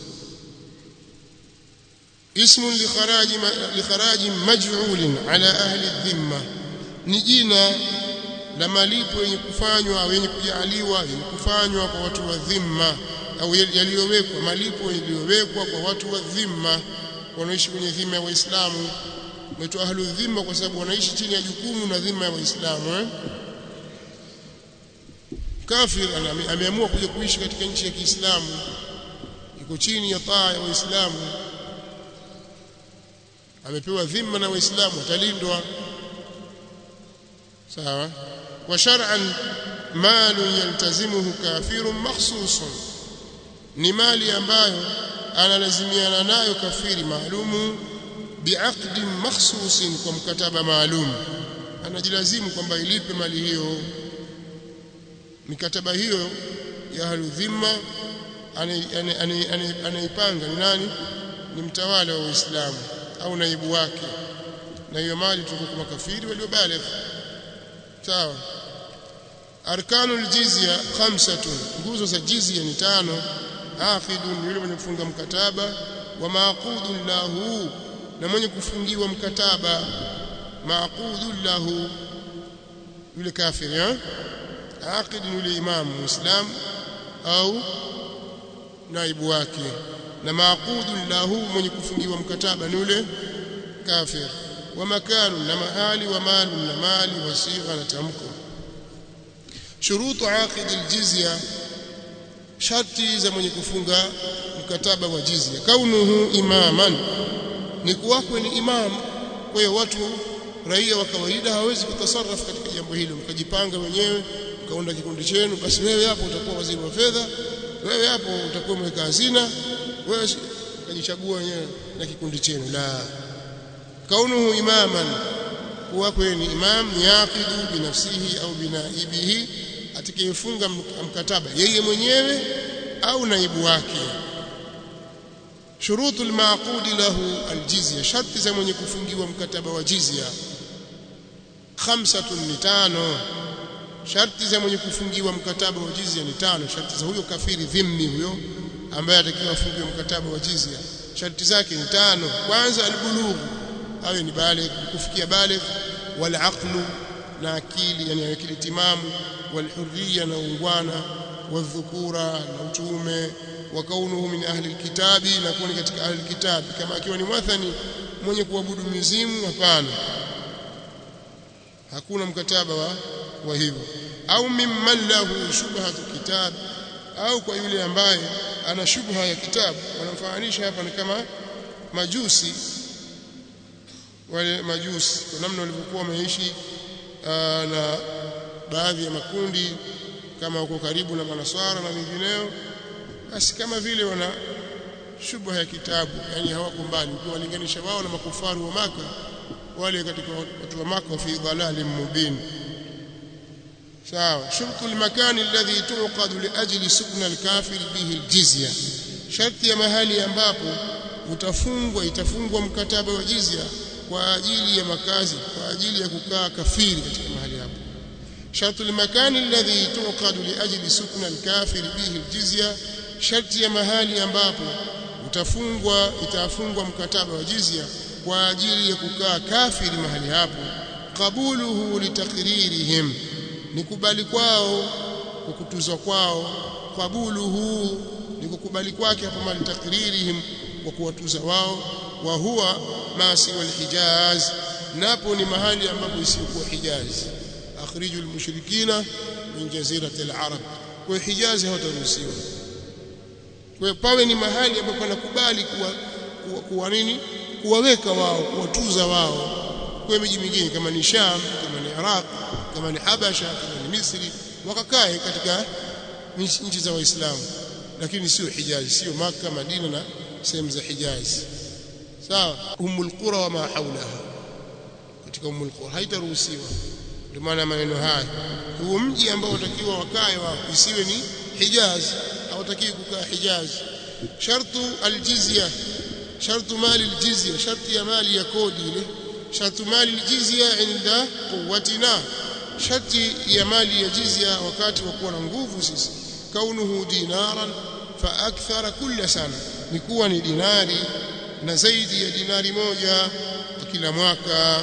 ismun li kharaj li kharaj maj'ul ala ahli dhimma ni jina la malipo yenye kufanywa au yenye kujaliwa yenye kufanywa kwa watu wa dhimma au yaliyowekwa malipo yaliyowekwa kwa watu wa dhimma wanaishi kwenye dhima ya Waislamu waitwa ahlu dhimma kwa sababu wanaishi chini ya jukumu na dhima ya Waislamu eh? Kafir ameamua kuja kuishi katika nchi ya Kiislamu iko chini ya taa ya Waislamu amepewa dhima na Waislamu atalindwa sawa wa shar'an malu yaltazimuhu kafirun makhsusun ni mali ambayo analazimiana nayo kafiri maalumu bi'aqdin makhsusin kwa mkataba maalum anajilazimu kwamba ilipe mali hiyo mikataba hiyo ya haludhimma anaipanga ni nani ni mtawala wa Uislamu au naibu wake na hiyo mali tuko kwa makafiri waliobaligh sawa arkanul jizya khamsatun nguzo za jizya ni tano aqidun yule mwenye kufunga mkataba wa maqudun lahu na mwenye kufungiwa mkataba maqudun lahu yule kafiri eh aqid yule imamu muislam au naibu wake na maqudun lahu mwenye kufungiwa mkataba ni yule kafir wa makanu na mahali wa mali na mali wa sigha na tamko shurutu aqid aljizya sharti za mwenye kufunga mkataba wa jizya kaunuhu imaman ni kuwakwe ni imam kwa hiyo watu raia wa kawaida hawezi kutasarraf katika jambo hilo mkajipanga wenyewe mkaunda kikundi chenu basi wewe hapo utakuwa waziri wa fedha wewe hapo utakuwa mweka hazina wewe ukajichagua wenyewe na kikundi chenu la kaunuhu imaman kuwakwe ni imam ni yaqidu binafsihi au binaibihi atakayefunga mkataba yeye mwenyewe au naibu wake shurutu almaqud lahu aljizya sharti za mwenye kufungiwa mkataba wa jizya khamsatun ni tano sharti za mwenye kufungiwa mkataba wa jizya ni tano sharti za huyo kafiri dhimmi huyo ambaye atakiwa afungiwe mkataba wa jizya sharti zake ni tano kwanza albulugh awe ni baligh kufikia baligh wal aqlu na akili yani akili timamu wal hurriya na ungwana wadhukura na utume wa kaunuhu min ahli alkitabi na kuwa katika ahli alkitabi kama akiwa ni mwathani mwenye kuabudu mizimu hapana hakuna mkataba wa, wa hivyo au mimman lahu shubhatu kitab au kwa yule ambaye ana shubha ya kitabu wanamfananisha hapa ni kama majusi wale majusi kwa namna walivyokuwa wameishi na baadhi ya makundi kama uko karibu na manaswara na wengineo basi kama vile wana shubha ya kitabu yani hawako mbali ukiwalinganisha wao na makufaru wa maka wale katika watu wa maka fi dhalalin mubin sawa shurtu almakan alladhi tuqad li ajli sukna alkafir bihi aljizya sharti ya mahali ambapo utafungwa itafungwa mkataba wa jizya kwa ajili ya makazi kwa ajili ya kukaa kafiri katika mahali hapo shartu almakan alladhi tuqad li ajli sukna alkafir bihi aljizya sharti ya mahali ambapo utafungwa itafungwa mkataba wa jizya kwa ajili ya kukaa kafiri mahali hapo qabuluhu litakririhim nikubali kwao kukutuzwa kwao qabuluhu ni kukubali kwake hapo mali takririhim wa kuwatuza wao wa huwa masi wal Hijaz napo ni mahali ambapo isiyokuwa Hijaz akhrijul mushrikina min jazirati al-arab kwa Hijaz hawataruhusiwa kwa pawe ni mahali ambapo wanakubali kuwa kuwa, kuwa nini kuwaweka wao kuwatuza wao kwa miji mingine kama ni Sham kama ni Iraq kama ni Habasha kama ni Misri wakakae katika nchi za Waislamu lakini sio Hijaz sio Makkah Madina na sehemu za Hijaz sawa umul qura wa ma haulaha katika umul qura haitaruhusiwa ndio maana maneno haya huo mji ambao utakiwa wakae wao isiwe ni Hijaz hawatakiwi kukaa Hijaz shartu aljizya shartu mali aljizya sharti ya mali ya kodi ile shartu mali aljizya inda quwwatina sharti ya mali ya jizya wakati wa kuwa na nguvu sisi kaunuhu dinaran fa akthara kulla sana ni kuwa ni dinari na zaidi ya dinari moja kila mwaka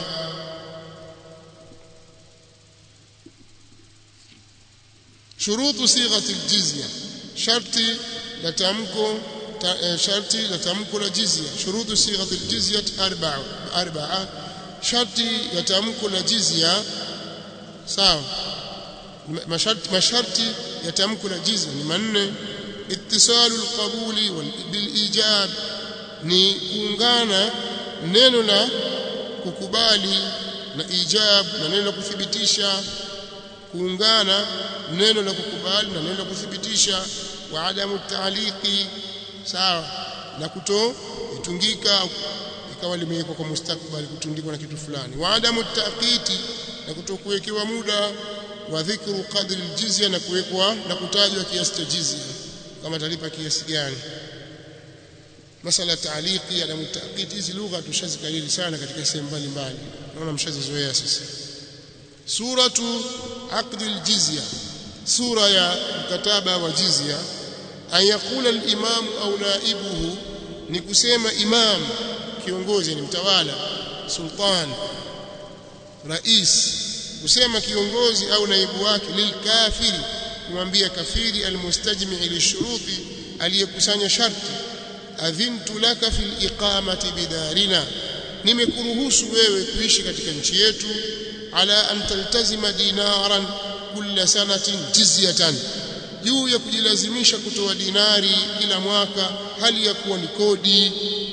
shurutu sighati aljizya sharti la tamko sharti la tamko la jizya shurutu sighati aljizya arba'a arba'a sharti ya tamko la jizya sawa masharti masharti ya tamko la jizya ni manne ittisalu alqabuli bil ijab ni kuungana neno la kukubali na ijab na neno la kuthibitisha kuungana neno la kukubali na neno la kuthibitisha wa adamu ta'liqi sawa na kuto itungika ikawa limewekwa kwa mustakbali kutundikwa na kitu fulani wa adamu ta'qiti na kutokuwekewa muda wa dhikru qadri aljizya na kuwekwa na kutajwa kiasi cha jizya kama talipa kiasi gani masala ta'liqi adamu ta'qiti hizi lugha tushazikariri sana katika sehemu mbalimbali naona mshazizoea sasa suratu aqd aljizya sura ya mkataba wa jizya ayakula al-imam au naibuhu ni kusema imam kiongozi ni mtawala sultan rais kusema kiongozi au naibu wake lilkafiri kumwambia kafiri almustajmi' lishuruti aliyekusanya sharti adhintu laka fil iqamati bidarina nimekuruhusu wewe kuishi katika nchi yetu ala an taltazima dinaran kulla sanatin jizyatan juu ya kujilazimisha kutoa dinari kila mwaka hali ya kuwa ni kodi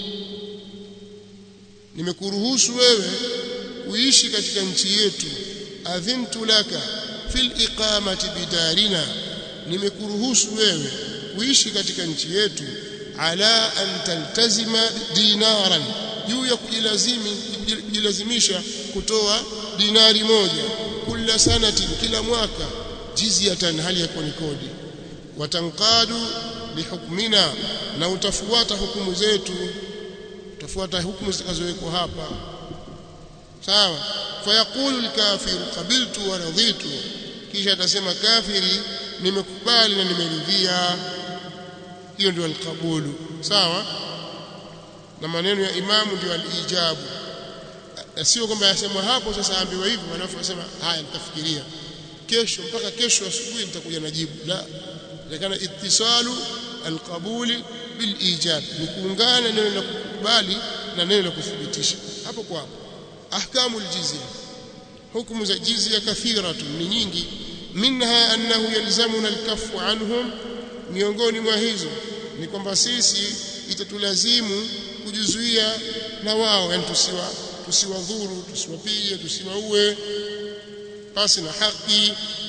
nimekuruhusu wewe kuishi katika nchi yetu adhintu laka fil iqamati bidarina nimekuruhusu wewe kuishi katika nchi yetu ala an taltazima dinaran juu ya kujilazimi kujilazimisha kutoa dinari moja kila sanati kila mwaka jizyatan hali ya kuwa ni kodi watanqadu lihukmina na utafuata hukumu zetu utafuata hukumu zitakazowekwa hapa sawa fayaqulu alkafir qabiltu wa raditu kisha atasema kafiri nimekubali na nimeridhia hiyo ndio alqabulu sawa na maneno ya imamu ndio alijabu sio kwamba yasemwa hapo sasa ambiwa hivyo alafu asema haya nitafikiria kesho mpaka kesho asubuhi nitakuja na jibu la lakini ittisalu alqabuli bil ijab ni kuungana neno la kukubali na neno la kuthibitisha hapo kwa hapo ahkamu aljizya hukumu za jizya kathiratun ni nyingi minha annahu yalzamuna alkafu anhum miongoni mwa hizo ni kwamba sisi itatulazimu kujizuia na wao yani tusiwa tusiwadhuru tusiwapige tusiwaue pasi na haki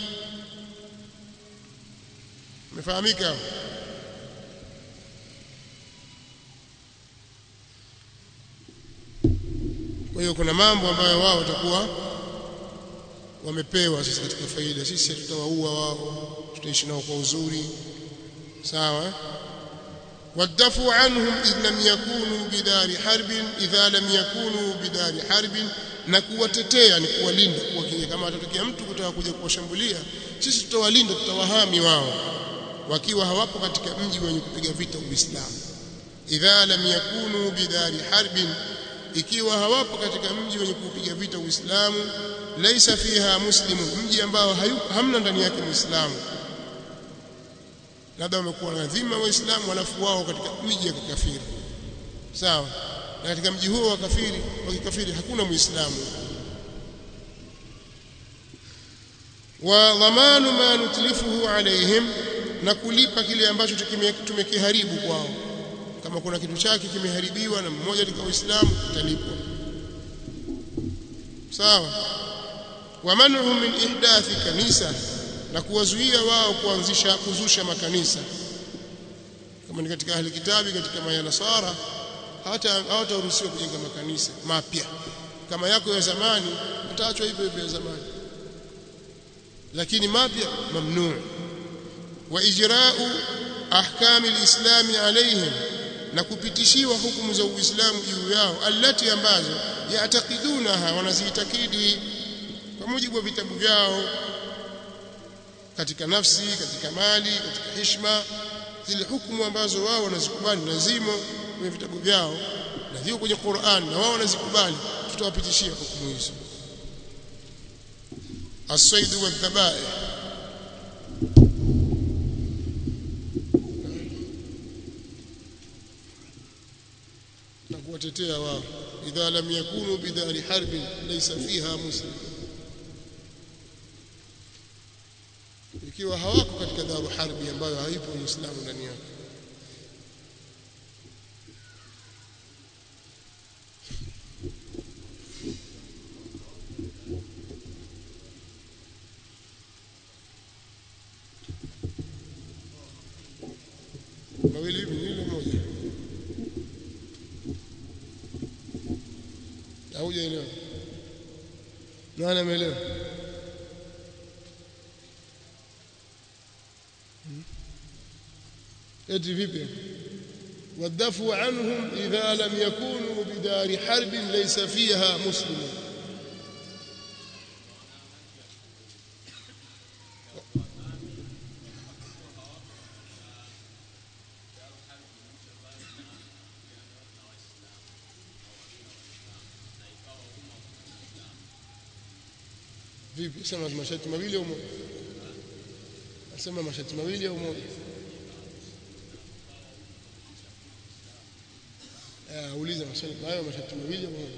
umefahamika kwa hiyo kuna mambo ambayo wao watakuwa wamepewa sisi katika faida sisi tutawaua wao tutaishi nao kwa uzuri sawa wadafu anhum idh lam yakunu bidari harbin idha lam yakunu bidari harbin na kuwatetea ni kuwalinda kuwakinga kama atatokea mtu kutaka kuja kuwashambulia sisi tutawalinda tutawahami wao wakiwa hawapo katika mji wenye kupiga vita Uislamu idha lam yakunu bidari harbin ikiwa hawapo katika mji wenye kupiga vita Uislamu laisa fiha muslimun mji ambao hamna ndani yake Muislamu labda wamekuwa na dhima waislamu alafu wao katika miji ya kikafiri, sawa, na katika mji huo wa kafiri wa kikafiri hakuna muislamu. Wa dhamanu ma nutlifuhu alaihim, na kulipa kile ambacho tumekiharibu kwao. Kama kuna kitu chake kimeharibiwa na mmoja katika waislamu kitalipwa, sawa. Wa man'uhum min ihdathi kanisa, na kuwazuia wao kuanzisha kuzusha makanisa. Kama ni katika ahli kitabi, katika mayanasara, hata hawataruhusiwa kujenga makanisa mapya. Kama yako ya zamani utaachwa hivyo hivyo ya zamani, lakini mapya mamnuu. Wa ijra'u ahkami alislami alaihim, na kupitishiwa hukumu za Uislamu juu yao, allati ambazo yaatakidunaha, wanaziitakidi kwa mujibu wa vitabu vyao, katika nafsi, katika mali, katika heshima, zile hukumu ambazo wao wanazikubali na zimo kwenye vitabu vyao na ziko kwenye Qur'an na wao wanazikubali, tutawapitishia hukumu hizo. As-sayd wa dhabai, na kuwatetea wao, idha lam yakunu bidari harbin laysa fiha muslim, ikiwa hawako katika daru harbi ambayo haipo muislamu ndani yake. Mawili hivi ni ile moja, haujaelewa? Nani ameelewa? eti vipi? wadafu anhum idha lam yakunu bidari harbin laysa fiha muslimun, vipi? Sema masharti mawili au moja? Nasema masharti mawili au moja? Ah, uliza maswali hayo, masharti mawili au moja?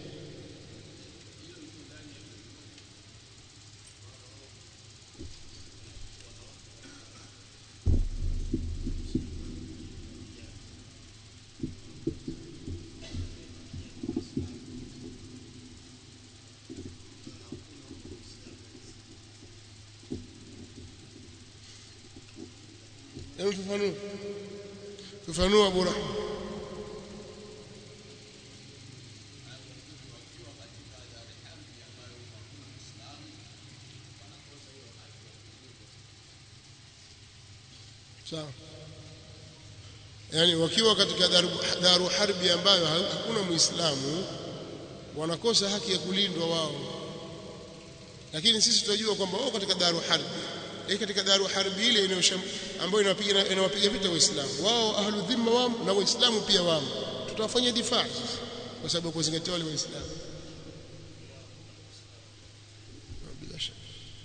Hebu tufanue. Tufanue Abu Rahma. Sawa. Yaani wakiwa katika daru, daru harbi ambayo hakuna Muislamu, wanakosa haki ya kulindwa wao. Lakini sisi tunajua kwamba wao katika daru harbi, eh, katika daru harbi ile ambayo inapiga inawapiga vita Waislamu, wao ahlu dhimma wao na Waislamu pia wao, tutawafanyia difaa kwa sababu kuzingatia wale Waislamu. Bila shaka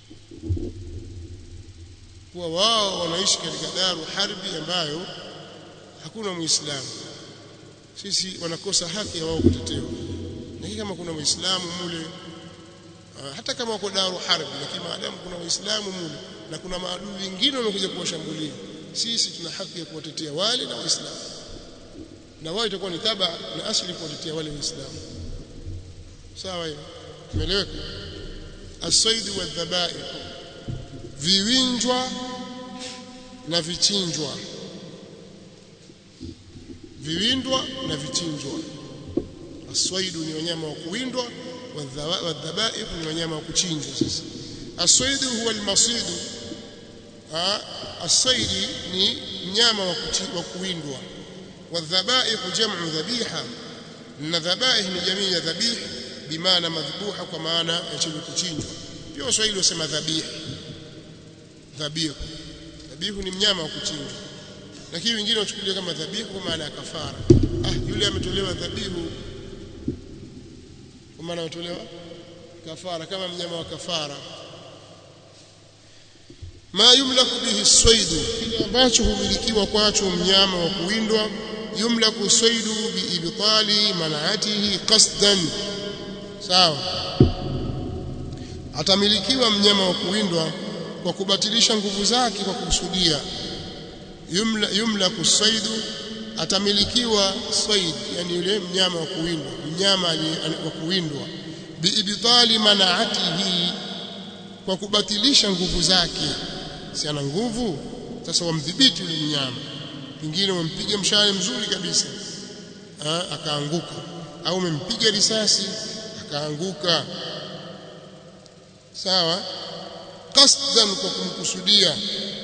kwa wao wanaishi katika daru harbi ambayo hakuna Muislamu, sisi wanakosa haki ya wao kutetewa. Lakini kama kuna Muislamu mule, hata kama wako daru harbi, lakini maadamu kuna Waislamu mule na kuna maadui wengine wamekuja kuwashambulia, sisi tuna haki ya kuwatetea wale na Waislamu, na wao itakuwa ni taba na asili kuwatetea wale Waislamu. Sawa hiyo? Umeeleweka? As-sayd wa dhabai, viwinjwa na vichinjwa. Viwindwa na vichinjwa. As-sayd ni wanyama wa kuwindwa, wa dhabai ni wanyama wa kuchinjwa. Sasa as-sayd huwa al-masid. Ah, as-sayd ni mnyama wa kuwindwa. Wa dhabai jamu dhabiha, na dhabai ni jamii ya dhabih bimaana madhbuha, kwa maana ya chenye kuchinjwa. Pia Waswahili wasema dhabih. Dhabihu. Dhabihu ni mnyama wa kuchinjwa, lakini wengine wachukulia kama dhabihu kwa maana ya kafara. Ah, yule ametolewa dhabihu kwa maana ametolewa kafara, kama mnyama wa kafara. ma yumlaku bihi swaidu, kile ambacho humilikiwa kwacho mnyama wa kuwindwa. Yumlaku swaidu biibtali man'atihi qasdan, sawa. Atamilikiwa mnyama wa kuwindwa kwa kubatilisha nguvu zake kwa kukusudia. Yumla yumlaku swaidu, atamilikiwa swaid, yani yule mnyama wa kuwindwa, mnyama wa kuwindwa. Biibtali man'atihi, kwa kubatilisha nguvu zake. Si ana nguvu, sasa wamdhibiti yule mnyama. Pengine umempiga mshale mzuri kabisa, ha, akaanguka, au umempiga risasi akaanguka, sawa, qasdan, kwa kumkusudia.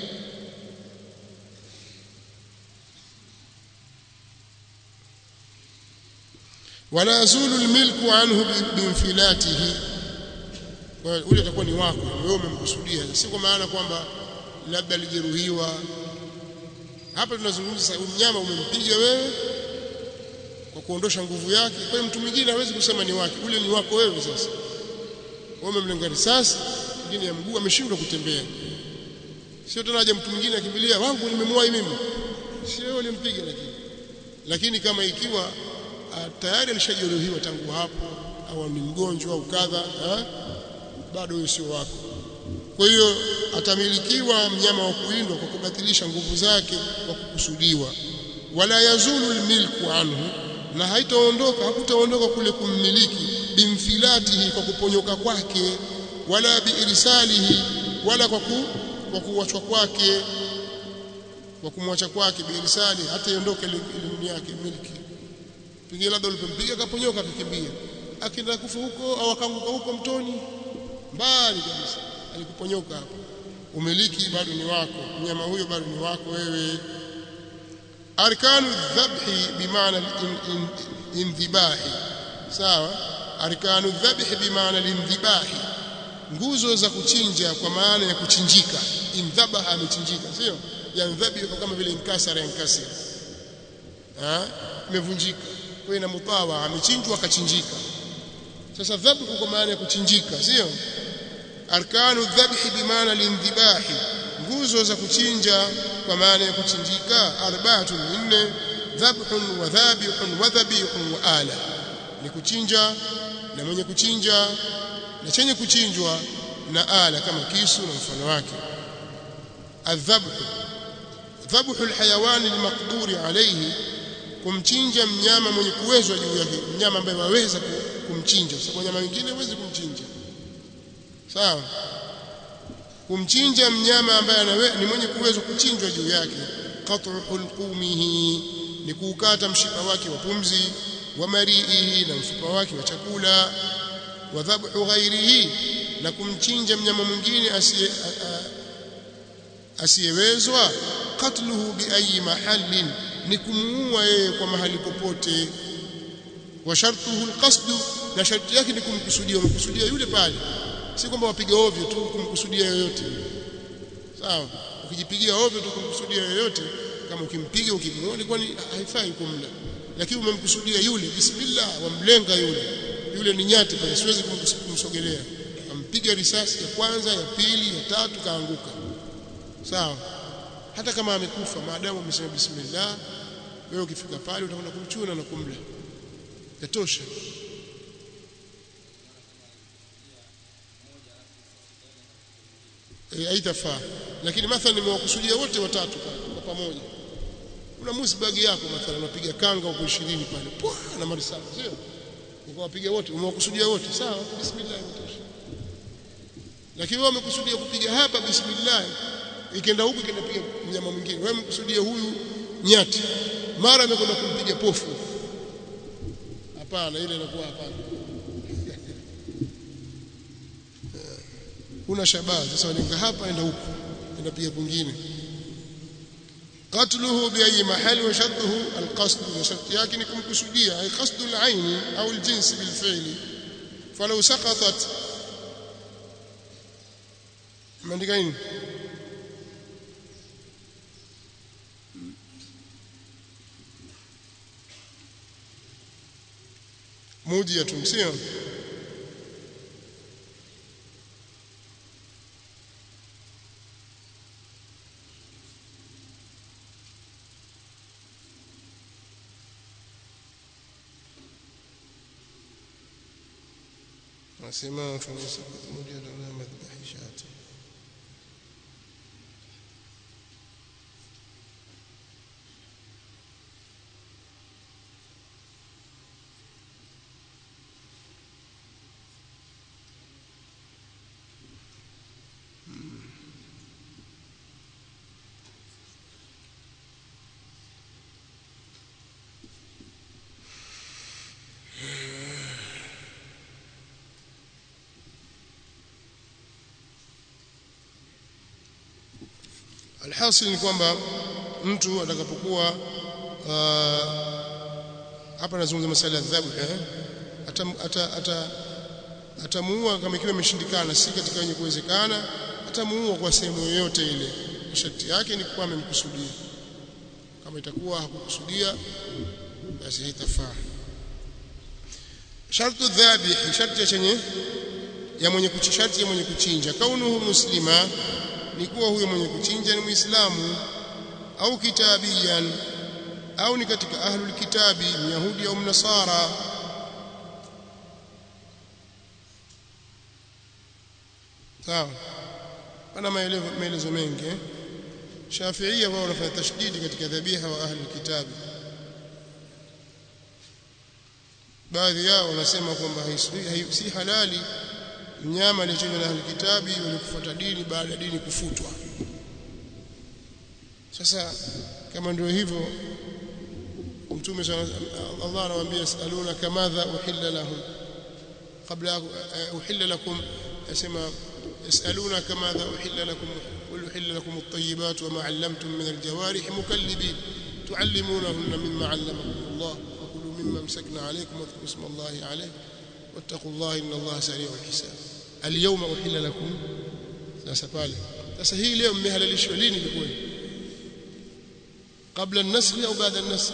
Wala yazulu almilku anhu biinfilatihi, ule utakuwa ni wako wewe, umemkusudia, si kwa maana kwamba labda alijeruhiwa. Hapa tunazungumza mnyama umempiga wewe kwa kuondosha nguvu yake, kwa mtu mwingine hawezi kusema ni wake, ule ni wako wewe. Sasa wewe umemlenga risasi nyingine ya mguu, ameshindwa kutembea, sio tena aje mtu mwingine akimbilia wangu nimemwai mimi, sio wewe ulimpiga. Lakini lakini kama ikiwa tayari alishajeruhiwa tangu hapo, au ni mgonjwa au kadha, bado huyo sio wako. Kwa hiyo atamilikiwa mnyama wa kuwindwa kwa kubatilisha nguvu zake kwa kukusudiwa. Wala yazulu almilku anhu, na haitaondoka, hakutaondoka kule kummiliki. Bimfilatihi, kwa kuponyoka kwake. Wala biirsalihi, wala kwa ku, kwa kuachwa kwake, kwa kumwacha kwake. Biirsali, hata iondoke ile ile yake miliki. Pengine labda ulipompiga akaponyoka akakimbia, akienda kufa huko au akaanguka huko mtoni mbali kabisa, alikuponyoka hapo, umiliki bado ni wako, mnyama huyo bado ni wako wewe. Arkanu dhabhi bimaana indhibahi, sawa. Arkanu dhabhi bimaana indhibahi, nguzo za kuchinja kwa maana ya kuchinjika. Indhabaha, amechinjika, sio yandhabi kama vile inkasara, inkasira, ah, imevunjika. Kwa ina mutawa, amechinjwa akachinjika. Sasa dhabhu kwa maana ya kuchinjika, sio. Arkanu dhabhi bimaana lindhibahi, nguzo za kuchinja kwa maana ya kuchinjika. Arba'atun, minne. Dhabhun wa dhabihun wa dhabihun wa ala, ni kuchinja na mwenye kuchinja na chenye kuchinjwa na ala kama kisu na mfano wake. Adhabhu, dhabhu alhayawan almaqduri alayhi, kumchinja mnyama mwenye kuwezwa juu yake, mnyama ambaye waweza kumchinja, sababu nyama nyingine huwezi kumchinja, sawa. Kumchinja mnyama ambaye ni mwenye kuweza kuchinjwa juu yake. Qat'u hulqumihi, ni kuukata mshipa wake wa pumzi. Wa mari'ihi, na mshipa wake wa chakula. Wa dhabhu ghairihi, na kumchinja mnyama mwingine asiye asiyewezwa. Qatluhu bi ayi mahallin, ni kumuua yeye kwa mahali popote. Wa shartuhu alqasdu, na sharti yake ni kumkusudia, umkusudia yule pale, si kwamba wapiga ovyo tu kumkusudia yoyote, sawa. Ukijipigia ovyo tu kumkusudia yoyote, kama ukimpiga ukimuona, kwani haifai kumla. Lakini umemkusudia yule, bismillah, wamlenga yule, yule ni nyati pale, siwezi kumsogelea, ampiga risasi ya kwanza, ya pili, ya tatu, kaanguka, sawa. Hata kama amekufa, maadamu umesema bismillah, wewe ukifika pale utakwenda kumchuna na kumla, yatosha. E, haitafaa. Lakini mathalan nimewakusudia wote watatu kwa pamoja, una musbagi yako mathalan unapiga kanga huko ishirini pale pwa na marisala, sio ukawapiga wote, umewakusudia wote, sawa, bismillah, yatosha. Lakini wewe umekusudia kupiga hapa bismillah, ikienda huko ikienda piga mnyama mwingine, wewe umekusudia huyu nyati, mara amekwenda kumpiga pofu, hapana, ile inakuwa hapana. Una shabaha, sasa walenga hapa, enda huko, enda piga kwingine. Qatluhu bi ayi mahali, wa shartuhu alqasd, wa sharti yake ni kumkusudia, ay qasdu alaini au aljins bil fi'li. Falau saqatat, maandika nini? Mudiyatun, sio nasema tunaweza kumoja na madhabahi shati alhasil ni kwamba mtu atakapokuwa hapa nazungumza masuala ya adhabu eh ata ata atamuua kama ikiwa imeshindikana si katika yenye kuwezekana atamuua kwa sehemu yoyote ile sharti yake ni kuwa amemkusudia kama itakuwa hakukusudia basi haitafaa shartu dhabih sharti chenye ya mwenye kuchinja ya mwenye kuchinja kaunuhu muslima ni kuwa huyo mwenye kuchinja ni muislamu au kitabiyan au ni katika ahlul kitabi myahudi au mnasara sawa ana maelezo mengi Shafi'ia wao wanafanya tashdidi katika dhabiha wa ahlul kitabi baadhi yao wanasema kwamba si halali mnyama aliyechinjwa na ahlul kitabi walikufuata dini baada ya dini kufutwa sasa kama ndio hivyo mtume Allah anawaambia saluna kamadha uhilla lahum qabla uhilla lakum asema yasaluna kamadha uhilla lakum qul uhilla lakum at-tayyibat wa ma 'allamtum min al-jawarih mukallibin tu'allimunahunna mimma 'allamakum Allah wa kulu mimma amsakna 'alaykum wa dhkuru isma Allahi 'alayhi wattaqullaha inna Allaha sari'ul hisab al-yawma uhilla lakum sasa pale sasa hii leo mmehalalishwa lini ilikuwa قبل النسخ أو بعد النسخ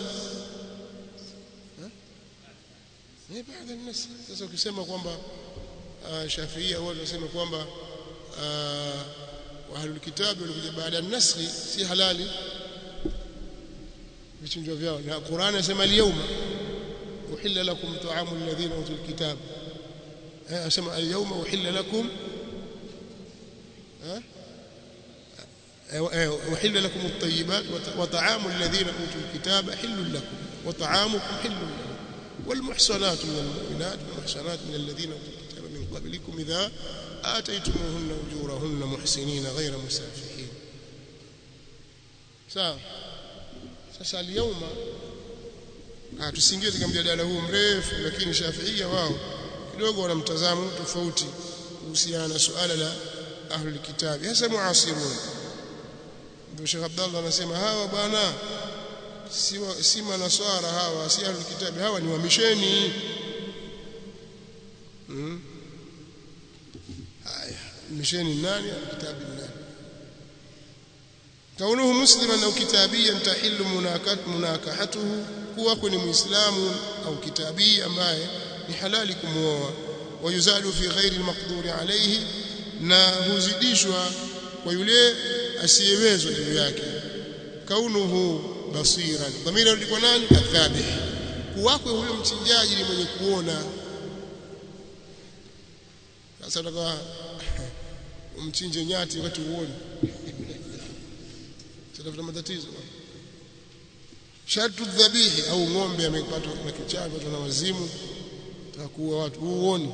ni baada ya nasakh sasa ukisema kwamba Shafiia wao wanasema kwamba ahlul kitabi walikuja baada ya nasakh si halali vichinjwa vyao na Qur'an inasema al-yawma uhilla lakum ta'amul ladhina utul kitab eh anasema al-yawma uhilla lakum eh وحل لكم الطيبات وطعام الذين اوتوا الكتاب حل لكم وطعامكم حل لهم والمحصنات من المؤمنات والمحصنات من الذين اوتوا الكتاب من قبلكم اذا اتيتموهن اجورهن محسنين غير مسافحين sawa sasa leo tusiingie katika mjadala huu mrefu lakini Shafiia wao kidogo wana mtazamo tofauti kuhusiana na suala la ahlul kitabi hasa muasirun ndio Sheikh Abdallah anasema hawa bwana si si manaswara hawa si ahlul kitabi hawa ni wamisheni hmm. haya misheni nani kitabi nani kaunuhu musliman au kitabiyan tahillu munakat munakahatuhu kuwa ni muislamu au kitabi ambaye ni halali kumuoa wayuzalu fi ghairi almaqduri alayhi na huzidishwa kwa yule asiyewezwa juu yake kaunuhu basiran dhamira ilikuwa nani adhabih kuwako huyo mchinjaji ni mwenye kuona sasa nataka umchinje nyati wakati uone sasa matatizo shartu dhabihi au ng'ombe amepatwa na kichaa na wazimu takuwa watu uone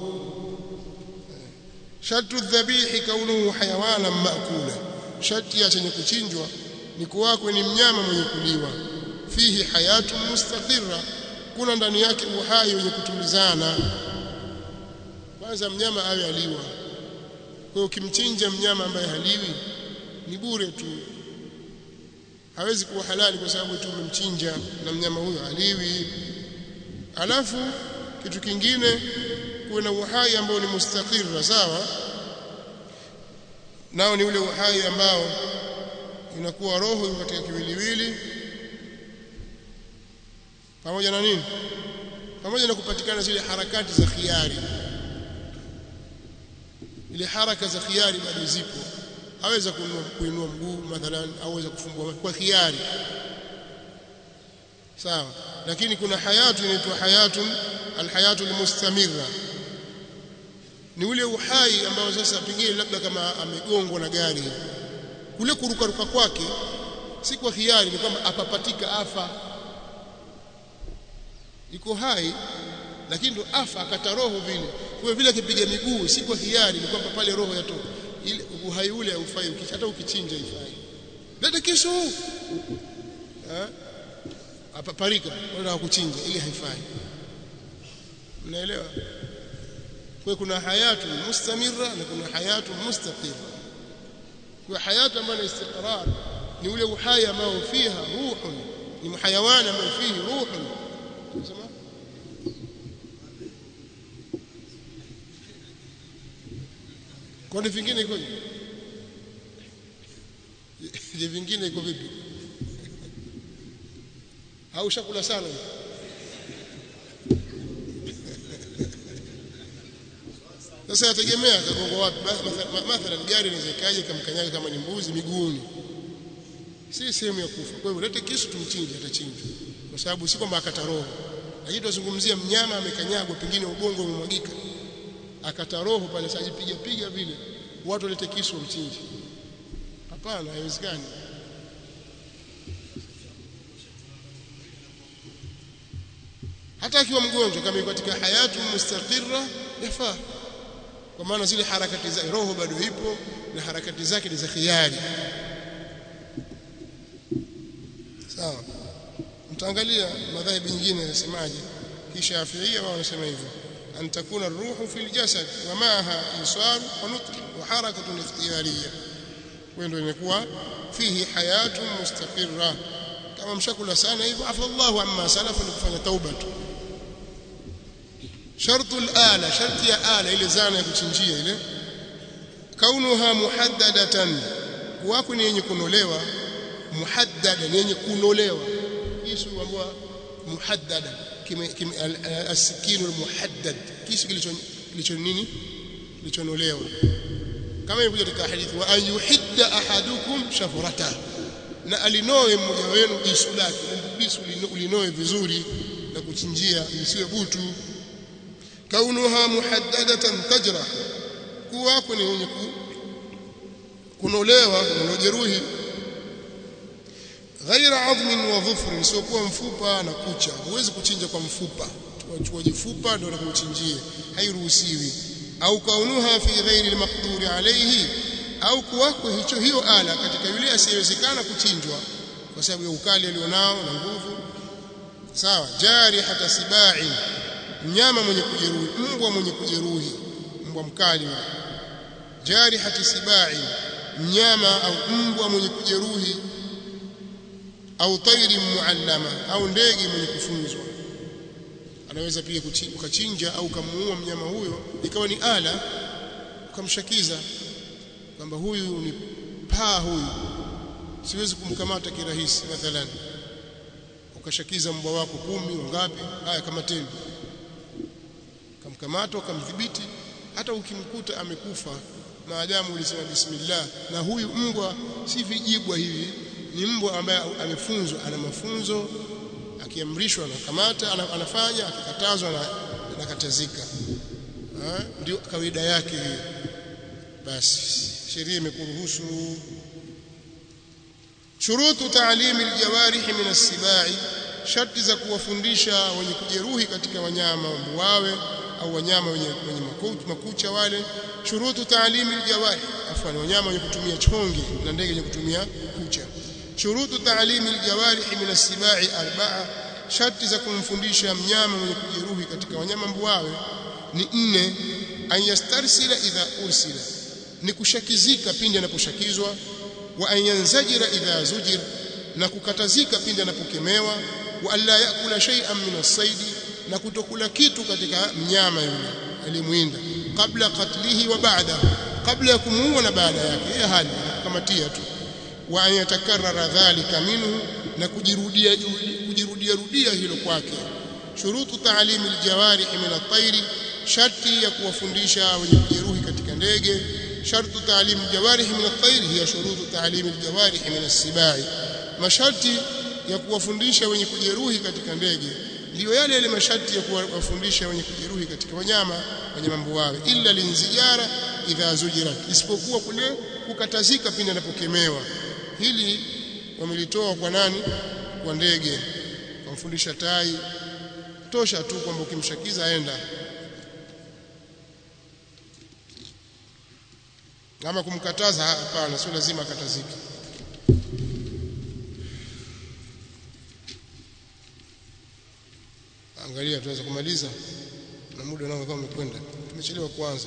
shartu dhabihi kaunuhu hayawana maakula sharti ya chenye kuchinjwa ni kuwako ni mnyama mwenye kuliwa fihi hayatu mustaqirra kuna ndani yake uhai wenye kutulizana kwanza mnyama awe aliwa kwa ukimchinja mnyama ambaye haliwi ni bure tu hawezi kuwa halali kwa sababu tu umemchinja na mnyama huyo haliwi alafu kitu kingine kuwe na uhai ambao ni mustaqirra sawa nao ni ule uhai ambao inakuwa roho katika kiwiliwili pamoja na nini pamoja na kupatikana zile harakati za khiari ile haraka za khiari bado zipo aweza kuinua mguu mathalan aweza kufumbua kwa khiari sawa lakini kuna hayatu inaitwa hayatun alhayatu almustamirra ni ule uhai ambao sasa pengine labda kama amegongwa na gari, kule kurukaruka kwake si kwa hiari, ni kwamba apapatika afa, iko hai lakini ndo afa akata roho vile. Kwa vile akipiga miguu si kwa hiari, ni kwamba pale roho yatoka. Ile uhai ule haufai, hata ukichinja ifai. Leta kisu eh apaparika wala kuchinja, ile haifai. Mnaelewa? Kwa kuna hayatu mustamira na kuna hayatu mustaqira. Kwa hayatu ambayo istiqrar ni ule uhai ambao fiha ruhun, ni hayawani ambao fihi ruhun. Tunasema kwa vingine iko je, vingine iko vipi? Au shakula sana? Sasa yategemea kagongo wapi. Mathalan gari inaweza ikaje kamkanyaga kama ni mbuzi miguuni, si sehemu ya kufa. Kwa hivyo lete kisu tumchinje, atachinjwa, kwa sababu si kwamba akata roho. Lakini tunazungumzia mnyama amekanyagwa, pengine ubongo umemwagika, akata roho pale, sajipiga piga vile, watu walete kisu wamchinje? Hapana, haiwezekani. Hata akiwa mgonjwa kama yuko katika hayatu mustaqirra yafaa, kwa maana zile harakati za roho bado ipo na harakati zake ni za khiari. Sawa, mtaangalia madhahibi nyingine yanasemaje. Kisha Shafi'ia wao wanasema hivyo, an takuna ruhu fil jasad wa maaha isar wa nutq wa harakatun ikhtiyariyya, kwa ndio imekuwa fihi hayatun mustaqirra. Kama mshakula sana hivyo, afallahu amma salafa, ni kufanya tauba tu. shartu al-ala, sharti ya ala, ile zana ya kuchinjia ile, kaunuha muhaddadatan, wako ni yenye kunolewa. Muhaddada ni yenye kunolewa, kisu ambao muhaddada, as-sikinu al-muhaddad, kisu kilicho kilicho nini, kilichonolewa, kama ilivyo katika hadithi, wa an yuhidda ahadukum shafrata, na alinoe mmoja wenu jisu lake, jisu ulinoe vizuri na kuchinjia, isiwe butu. Kaunuha muhaddadatan tajrah, kuwa ni yenye kunolewa na jeruhi. Ghaira adhmin wa dhufr, sio kwa mfupa na kucha. Huwezi kuchinja kwa mfupa, tuachukue jifupa ndio unakuchinjia, hairuhusiwi. Au kaunuha fi ghairi al-maqduri alayhi, au kuwako hicho hiyo ala katika yule asiyewezekana kuchinjwa kwa sababu ya ukali alionao na nguvu. Sawa. Jari hata sibai, mnyama mwenye kujeruhi, mbwa mwenye kujeruhi, mbwa mkali. Jari hata sibai, mnyama au mbwa mwenye kujeruhi. Au tairi muallama, au ndege mwenye kufunzwa. Anaweza pia kuchinja au kumuua mnyama huyo ikawa ni ala, ukamshakiza kwamba huyu ni paa, huyu siwezi kumkamata kirahisi. Mathalan ukashakiza mbwa wako kumi ngapi, haya kama tena kamkamata ukamdhibiti, hata ukimkuta amekufa maadamu ulisema bismillah. Na huyu mbwa si vijibwa hivi, ni mbwa ambaye amefunzwa, ana mafunzo, akiamrishwa anakamata, anafanya, akikatazwa anakatazika. Ah, ndio kawaida yake hiyo. Basi sheria imekuruhusu. Shurutu ta'limi aljawarih min as-sibai, sharti za kuwafundisha wenye kujeruhi katika wanyama wawe au wanyama wenye wenye makucha wale. Shurutu ta'limi aljawarih, afwan, wanyama wenye kutumia chongi na ndege wenye kutumia kucha. Shurutu ta'limi aljawarih min as-sibai arba'a, sharti za kumfundisha mnyama mwenye kujeruhi katika wanyama mbuawe ni nne. An yastarsila idha ursila, ni kushakizika pindi anaposhakizwa. Wa an yanzajira idha zujir, na kukatazika pindi anapokemewa. Wa alla yakula shay'an min as-sayd, na kutokula kitu katika mnyama yule alimuinda. Kabla katlihi wa ba'da, kabla ya kumuua na baada yake, ya hali kama tia tu. Wa an yatakarrara dhalika minhu, na kujirudia kujirudia rudia hilo kwake. Shurutu ta'limi aljawarih min at-tayr, sharti ya kuwafundisha wenye kujeruhi katika ndege. Shartu ta'limi aljawarih min at-tayr hiya shurutu ta'limi aljawarih min as-sibai, masharti ya kuwafundisha wenye kujeruhi katika ndege ndio yale yale masharti ya kuwafundisha wenye kujeruhi katika wanyama wanyama mbuawe, illa linzijara idha zujirat, isipokuwa kule kukatazika pindi anapokemewa. Hili wamelitoa kwa nani? Kwa ndege. Kumfundisha tai tosha tu kwamba ukimshakiza aenda, kama kumkataza hapana, sio lazima akatazike. Angalia, tunaweza kumaliza na muda nao kama umekwenda, tumechelewa kwanza.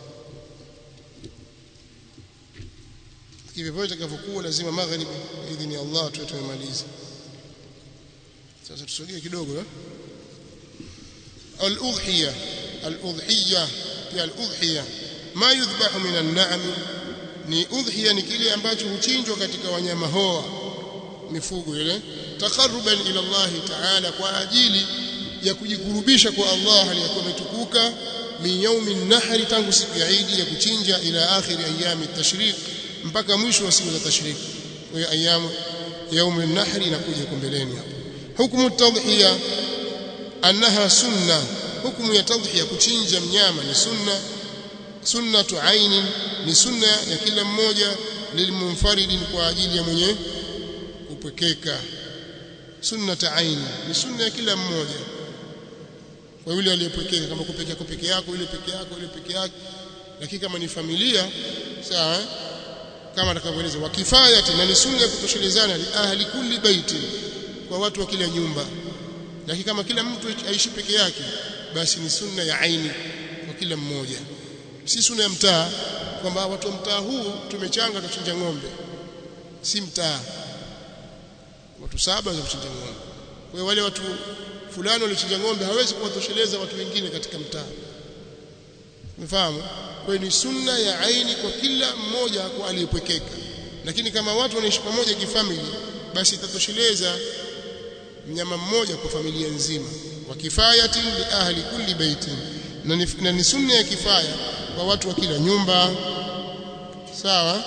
Hivyo vyote takavyokuwa lazima magharibi idhini ya Allah tuwe tumemaliza. Sasa tusogee kidogo. eh al-udhiya al-udhiya ya al-udhiya ma yudhbahu min an-na'am, ni udhiya ni kile ambacho huchinjwa katika wanyama hoa, mifugo ile, taqarruban ila Allah ta'ala, kwa ajili ya kujikurubisha kwa Allah aliyakuwa ametukuka, min yaumin nahri, tangu siku ya Eid ya kuchinja, ila akhir ayami tashriq, mpaka mwisho wa siku za tashriq. Kwa hiyo ayamu yaumin nahri inakuja kumbeleni hapo. Hukumu tadhiya annaha sunna, hukumu ya tadhiya kuchinja mnyama ni sunna. Sunnatu aini, ni sunna ya kila mmoja, lilmunfaridin, kwa ajili ya mwenye kupekeka. Sunnatu aini ni sunna ya kila mmoja, kwa yule aliyepekeka, kama kupekea kupeke yako, yule peke yako, yule peke yake. Lakini kama ni familia, sawa, kama atakavyoeleza, wa kifayati, na ni sunna ya kutoshelezana, li ahli kulli baiti, kwa watu wa kila nyumba. Lakini kama kila mtu aishi peke yake, basi ni sunna ya aini kwa kila mmoja, si sunna ya mtaa, kwamba watu wa mtaa huu tumechanga tuchinja ng'ombe. Si mtaa, watu saba za kuchinja ng'ombe. Kwa hiyo wale watu fulani walichinja ng'ombe hawezi kuwatosheleza watu wengine katika mtaa. Umefahamu? Kwa hiyo ni sunna ya aini kwa kila mmoja kwa aliyepwekeka. Lakini kama watu wanaishi pamoja kifamili, basi itatosheleza mnyama mmoja kwa familia nzima. Wa kifayatin li ahli kulli baitin, na ni sunna ya kifaya kwa watu wa kila nyumba. Sawa?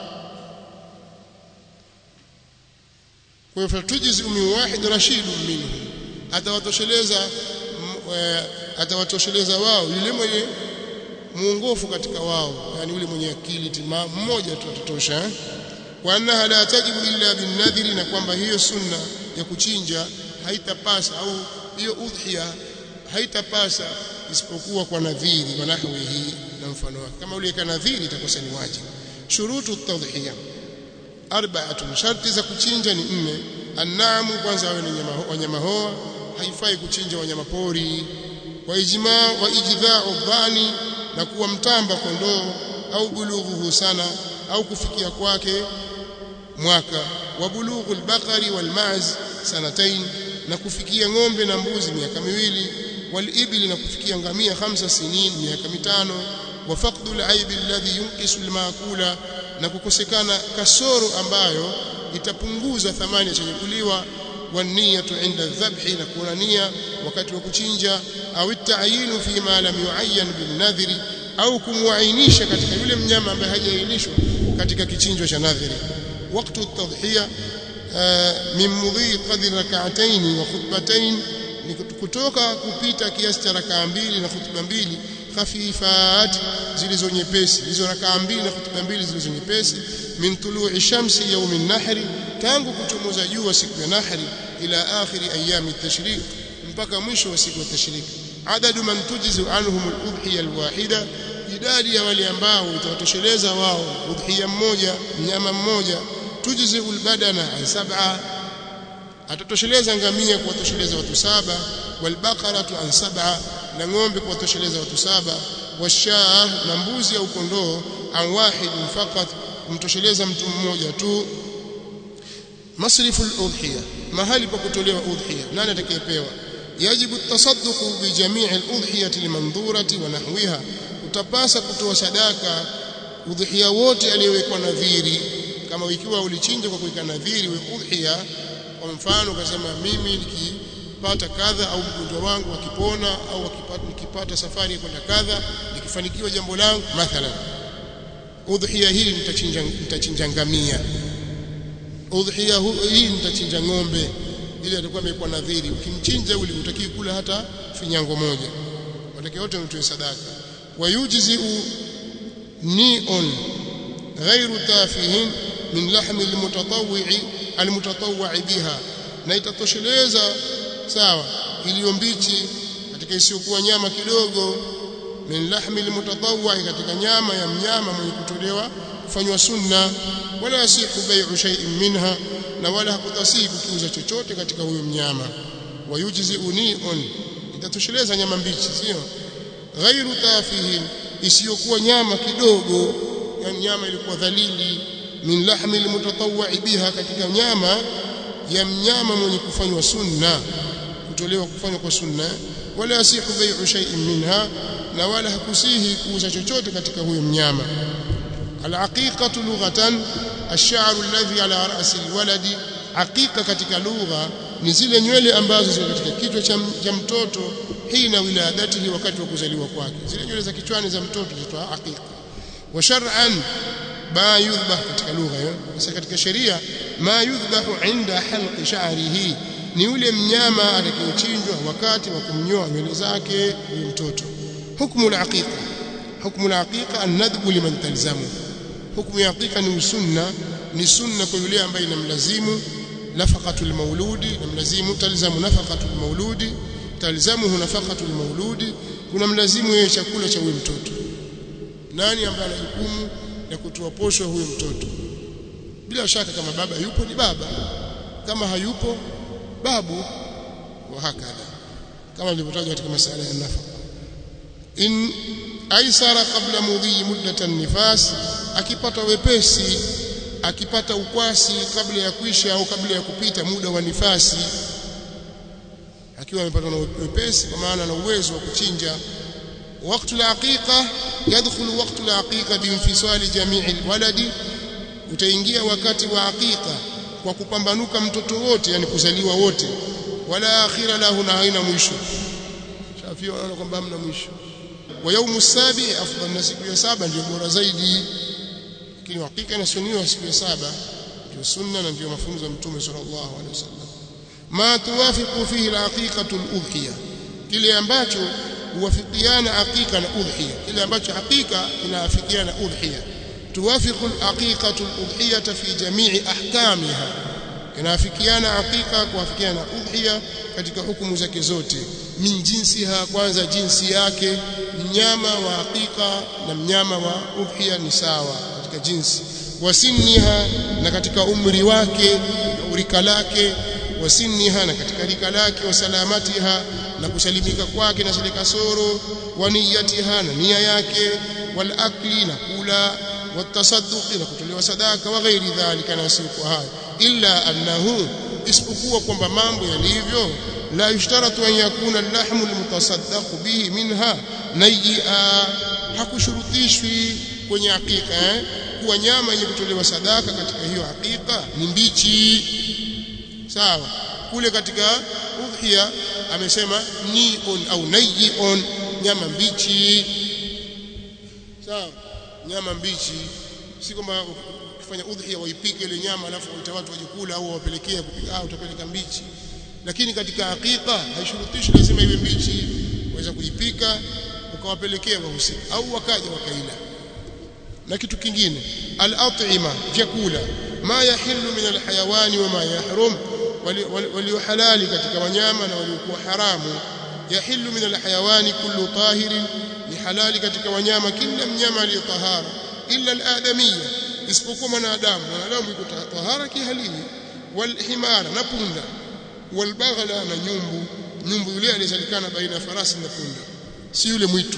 Kwa hiyo fatujizi min wahid rashidun minhu, atawatosheleza atawatosheleza wao yule mwenye muongofu katika wao, yani yule mwenye akili timamu, mmoja tu atatosha. Wa annaha la tajibu illa bin nadhiri, na kwamba hiyo sunna ya kuchinja haitapasa, au hiyo udhiya haitapasa isipokuwa kwa nadhiri, wa nahwihi, na mfano wake. Kama yule kanadhiri itakosa ni wajibu. Shurutu tadhiya arba'atun, sharti za kuchinja ni nne. An-na'am, kwanza wawe ni wanyama hoa, haifai kuchinja wanyama pori. Wa ijma wa ijdha'u dhani, na kuwa mtamba kondoo, au bulughuhu sana, au kufikia kwake mwaka. Wa bulughul baqari wal ma'z sanatain, na kufikia ng'ombe na mbuzi miaka miwili. Wal ibli, na kufikia ngamia khamsa sinin, miaka mitano. Wa faqdul aibi alladhi yunqisu al-maakula, na kukosekana kasoro ambayo itapunguza thamani ya chenye kuliwa. Wa niyatu inda dhabhi, na kuna nia wakati wa kuchinja. Au ta'yinu fi ma lam yu'ayyan bin nadhri, au kumwainisha katika yule mnyama ambaye hajaainishwa katika kichinjo cha nadhiri. Wakati at-tadhiya min mudhi qadri rak'atayn wa khutbatayn, ni kutoka kupita kiasi cha rakaa mbili na khutba mbili. Khafifat, zilizo nyepesi, hizo rakaa mbili na khutba mbili zilizo nyepesi. Min tulu'i shamsi yawmin nahri, tangu kuchomoza jua siku ya nahri, ila akhiri ayami tashriq, mpaka mwisho wa siku ya tashriq. Adadu man tujizu anhum al-udhiya al-wahida, idadi ya wale ambao itawatosheleza wao udhiya mmoja, mnyama mmoja. Tujizu al-badana an sab'a, atatosheleza ngamia kuwatosheleza watu saba. Walbaqaratu an sab'a, na ng'ombe kuwatosheleza watu saba. Washah, na mbuzi au kondoo, an wahid faqat, kumtosheleza mtu mmoja tu. Masrifu al-udhiya, mahali pa kutolewa udhiya, nani atakayepewa? Yajibu at-tasadduqu bi jami' al-udhiyati al-mandhurati wa nahwiha, utapasa kutoa sadaka udhiya wote aliyowekwa nadhiri. Kama ikiwa ulichinja kwa kuweka nadhiri wa udhiya, kwa mfano ukasema mimi nikipata kadha, au mgonjwa wangu akipona, au akipata nikipata safari kwenda kadha, nikifanikiwa jambo langu, mathalan udhiya hii nitachinja nitachinja ngamia, udhiya hii nitachinja ng'ombe. ili atakuwa amekuwa nadhiri. Ukimchinja ule utaki kula hata finyango moja, wataki wote mtoe sadaka. Wayujzi'u ni'un ghairu tafihin min lahmi almutatawwi almutatawwi biha, na itatosheleza sawa iliyo mbichi katika isiyokuwa nyama kidogo, min lahmi almutatawwi, katika nyama ya mnyama mwenye kutolewa kufanywa sunna. Wala yasihu bai'u shay'in minha, na wala hakutasihi kuuza chochote katika huyo mnyama. Wayujzi'u ni'un, itatosheleza nyama mbichi, sio ghairu tafihin, isiyokuwa nyama kidogo, yani nyama ilikuwa dhalili, min lahmi almutatawwi biha, katika nyama ya mnyama mwenye kufanywa sunna, kutolewa kufanywa kwa sunna. Wala yasihu bai'u shay'in minha, na wala hakusihi kuuza chochote katika huyo mnyama. Al-aqiqatu lughatan ash-sha'ru alladhi ala ra'si al-waladi, aqiqa katika lugha ni zile nywele ambazo ziko katika kichwa cha mtoto, hina wiladatihi, wakati wa kuzaliwa kwake, zile nywele za kichwani za mtoto zitwa aqiqa. Wa shar'an ma yudhbah, katika lugha hiyo. Sasa katika sheria, ma yudhbahu inda halqi sha'rihi, ni yule mnyama atakayochinjwa wakati wa kumnyoa nywele zake huyo mtoto. Hukmu al-aqiqa, hukmu al-aqiqa an-nadbu liman talzamu, hukmu ya aqiqa ni sunna, ni sunna kwa yule ambaye inamlazimu nafaqatul mauludi, inamlazimu talzamu nafaqatul mauludi, talzamuhu nafaqatul mauludi, kuna mlazimu yeye chakula cha huyo mtoto. Nani ambaye ana jukumu ya kutoa posho huyo mtoto? Bila shaka kama baba yupo ni baba, kama hayupo babu, wa hakadha, kama ilivyotajwa katika masala ya nafaqa. In aisara qabla mudhi muddatan nifas, akipata wepesi, akipata ukwasi kabla ya kuisha au kabla ya kupita muda wa nifasi, akiwa amepata na wepesi kwa maana na uwezo wa kuchinja. Wakati la aqiqa yadkhulu wakati la aqiqa biinfisali jamii alwaladi, utaingia wakati wa aqiqa kwa kupambanuka mtoto wote, yani kuzaliwa wote. Wala akhira lahu, na haina mwisho. Shafii wanaona kwamba hamna mwisho. Wa yaumu sabi afdal, na siku ya saba ndio bora zaidi, lakini hakika inasuniwa siku ya saba ndio sunna na ndio mafunzo ya Mtume sallallahu alaihi wasallam. Ma tuwafiqu fihi al-aqiqatu al-udhiya, kile ambacho huwafikiana aqiqa na udhiya, kile ambacho aqiqa inaafikiana udhiya. Tuwafiqu al-aqiqatu al-udhiya fi jami'i ahkamiha, inaafikiana aqiqa kuafikiana udhiya katika hukumu zake zote. Min jinsiha, kwanza jinsi yake, mnyama wa aqiqa na mnyama wa udhiya ni sawa katika jinsi. Wasinniha, na katika umri wake, urika lake. Wasinniha, na katika rika lake. Wasalamatiha, na kusalimika kwake na zile kasoro. Waniyatiha, na nia yake. Walakli, na kula. Watasadduqi, na kutolewa sadaka. Wa ghairi dhalika, na siku hayo. Illa annahu, isipokuwa kwamba mambo yalivyo, la yushtaratu an yakuna al-lahmu al-mutasaddaq bihi minha nayya, hakushurutishwi kwenye hakika eh, kuwa nyama yenye kutolewa sadaka katika hiyo hakika ni mbichi. Sawa, kule katika udhiya amesema ni'un au nayyi'un, nyama mbichi. Sawa, nyama mbichi, si kwamba ukifanya udhiya waipike ile nyama alafu waita watu waje kula au wapelekea kupika, au utapeleka mbichi. Lakini katika hakika haishurutishi lazima iwe mbichi, waweza kuipika ukawapelekea wahusika au wakaja wakaila. Na kitu kingine, al-at'ima, vyakula, ma yahillu min al-hayawani wa ma yahrum, walio halali katika wanyama na waliokuwa haramu. Yahillu min al-hayawani kullu tahirin, ni halali katika wanyama kila mnyama aliye tahara, illa al-adamiyya, isipokuwa mwanadamu. Mwanadamu yuko tahara kihalili. Wal-himara, na punda. Wal-baghla, na nyumbu. Nyumbu yule aliyezalikana baina farasi na punda, si yule mwitu.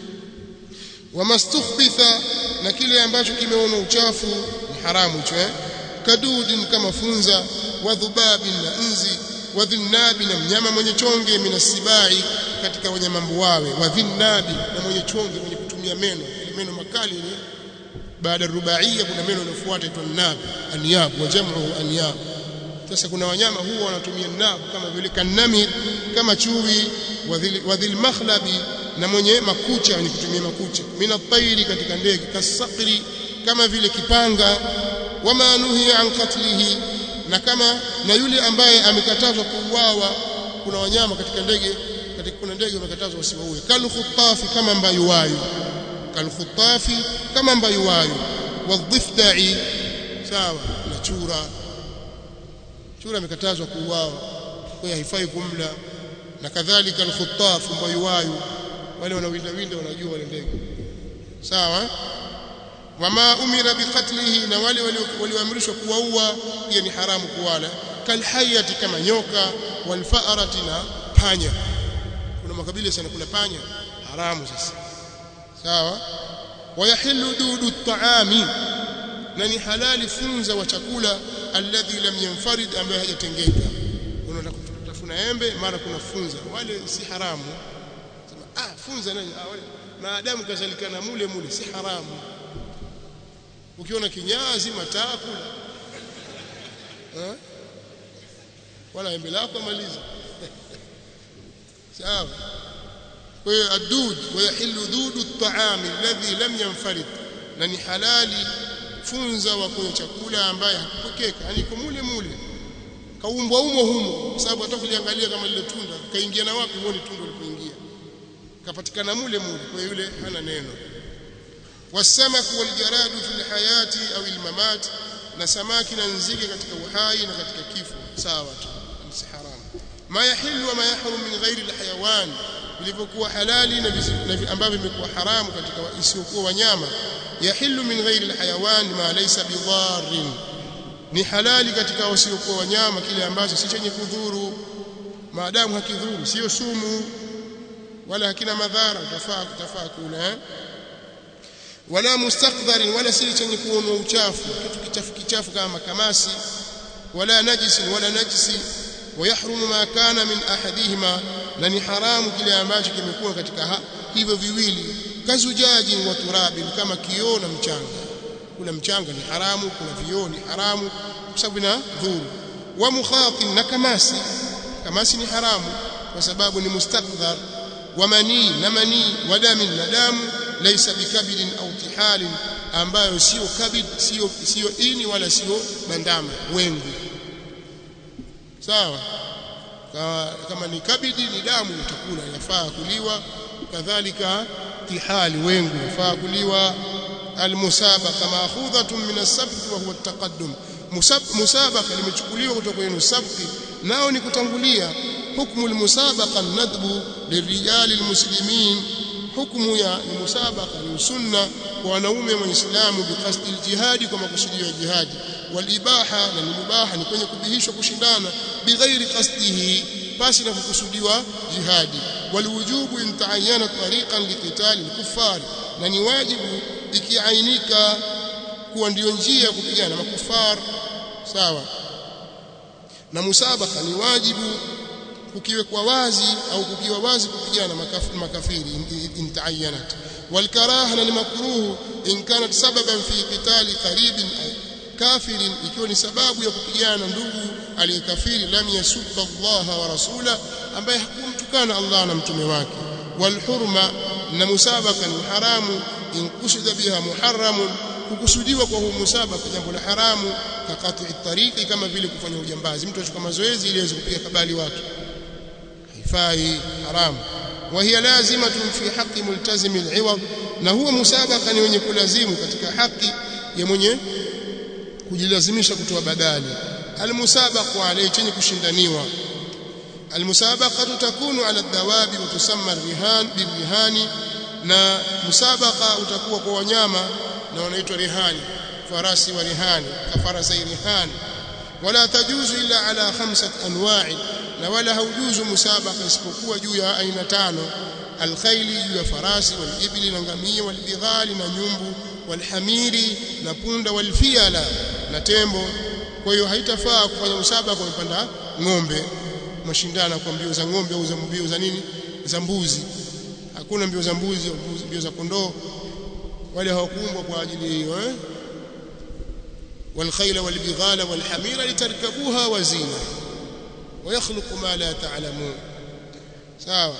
Wamastukhbitha, na kile ambacho kimeona uchafu ni haramu hicho eh. Kadudin, kama funza. Wadhubabin, na nzi. Wadhinnabi, na mnyama mwenye chonge. Minasibai, katika wanyama mbuawe. Wadhinnabi, na mwenye chonge, mwenye kutumia meno, ile meno makali ile. Baada rubaia kuna meno inafuata itwa nab, anyab, wa jam'u anyab. Sasa kuna wanyama huwa wanatumia nab kama vile kanamir, kama chui. Wadhil makhlabi, na mwenye makucha, ni kutumia makucha. Mina tairi, katika ndege. Kasaqri, kama vile kipanga. Wama nuhi an qatlihi, na kama na yule ambaye amekatazwa kuuawa. Kuna wanyama katika ndege, katika kuna ndege wamekatazwa wasiwaue, kal khutafi, kama mbayuwayu, kal khutafi, kama mbayuwayu, wadhifda'i, sawa, na chura. Chura amekatazwa kuuawa, kwa hiyo haifai kumla, na kadhalika al khutaf, mbayuwayu, wale wanawinda winda wanajua wale ndege, sawa. Wama umira biqatlihi, na wale walioamrishwa kuwaua pia ni haramu kuwala, kalhayati, kama nyoka, walfa'arati, na panya. Kuna makabila sana kula panya, haramu sasa, sawa. Wayahillu dudu at-ta'ami, na ni halali funza wa chakula, alladhi lam yanfarid, ambaye hajatengeka. Unataka kutafuna embe, mara kuna funza, wale si haramu. Sema ah, funza nani? Ah, wale maadamu kazalikana mule mule, si haramu. Ukiona kinyazi matakula eh, wala embe lako maliza sawa. Kwa hiyo adud, wayahillu dudu at-ta'ami alladhi lam yanfarid, na ni halali funza wa kwenye chakula ambaye hakupokeka, yani kumule mule kaumbwa umo humo, kwa sababu hata kuliangalia kama lile tunda kaingia na wapi, huoni tunda lilipoingia, kapatikana mule mule, kwa yule hana neno. Wasamaku waljaradu fil hayati au almamat, na samaki na nzige katika uhai na katika kifo, sawa tu, si haramu. Ma yahillu wa ma yahrum min ghairi alhayawan, vilivyokuwa halali na ambavyo vimekuwa haramu katika isiyokuwa wanyama. Yahillu min ghairi alhayawan ma laysa bidharrin, ni halali katika wasiokuwa wanyama kile ambacho si chenye kudhuru, maadamu hakidhuru, sio sumu wala hakina madhara, utafaa utafaa kula eh? Wala mustaqdharin, wala si chenye kuonwa uchafu, kitu kichafu kichafu kama kamasi, wala najisi, wala najisi. Wayahrumu ma kana min ahadihima, na ni haramu kile ambacho kimekuwa katika hivyo viwili, kazujaji wa turabi, kama kioo na mchanga. Kuna mchanga ni haramu, kuna vioo ni haramu kwa sababu ina dhuru. Wa mukhatin, na kamasi, kamasi ni haramu kwa sababu ni mustaqdhar. Wa mani, na mani, wa damin, na damu, laysa bikabidin au tihalin, ambayo sio kabid, sio sio ini wala sio bandama, wengu, sawa. Kama ni kabidi, ni damu, utakula, yafaa kuliwa. Kadhalika tihali, wengu, yafaa kuliwa. Almusabaqa ma'khudhatun min as-sabq wa huwa at-taqaddum, musabaqa limechukuliwa kutoka kwenye sabqi, nao ni kutangulia. Hukmu al-musabaqa an-nadbu lirijali al-muslimin, hukumu ya musabaqa ni sunna kwa wanaume wa Uislamu, biqasdi al-jihad, kwa makusudio ya jihadi. Walibaha, na ni mubaha, ni kwenye kubihishwa kushindana, bighairi qasdihi, basi na kukusudiwa jihadi. Walwujubu in ta'ayyana tariqan liqitali al-kuffar, na ni wajibu ikiainika kuwa ndio njia ya kupigana makufar, sawa. Na musabaka ni wajibu kukiwekwa wazi au kukiwa wazi kupigana makafiri in ta'ayyanat. Walkaraha, na ni makruhu in kanat sababan fi qitali qaribin kafirin, ikiwa ni sababu ya kupigana ndugu aliyekafiri, lam yasubba Allah wa rasula, ambaye hakumtukana Allah na mtume wake. Walhurma, na musabaka ni haramu in kusida biha muharramun, kukusudiwa kwa huu musabaka jambo la haramu, kakati at-tariqi, kama vile kufanya ujambazi, mtu achukua mazoezi ili aweze kupiga kabali wake, haifai, haramu. Wa hiya lazimatun fi haqqi multazim al-iwad, na huwa musabaka ni wenye kulazimu katika haki ya mwenye kujilazimisha kutoa badali. Almusabaqu alayhi, chenye kushindaniwa. Almusabaqatu takunu ala ad-dawabi wa tusamma ar-rihan bil-rihani, na musabaqa utakuwa kwa wanyama na wanaitwa rihani, farasi wa rihani, kafarasi rihani. Wala tajuzu illa ala khamsati anwa'i, na wala haujuzu musabaqa isipokuwa juu ya aina tano. Alkhayli, juu ya farasi, walibli, na ngamia, walbighali, na nyumbu, walhamiri, na punda, walfiala, na tembo. Kwa hiyo haitafaa kufanya musabaka kwa mpanda ng'ombe, mashindana kwa mbio za ng'ombe au za mbio za nini, za mbuzi. Hakuna mbio za mbuzi au mbio za kondoo, wale hawakuumbwa kwa ajili hiyo eh. Walkhayla walbighala walhamira litarkabuha wa zina wa yakhluqu ma la ta'lamun, sawa.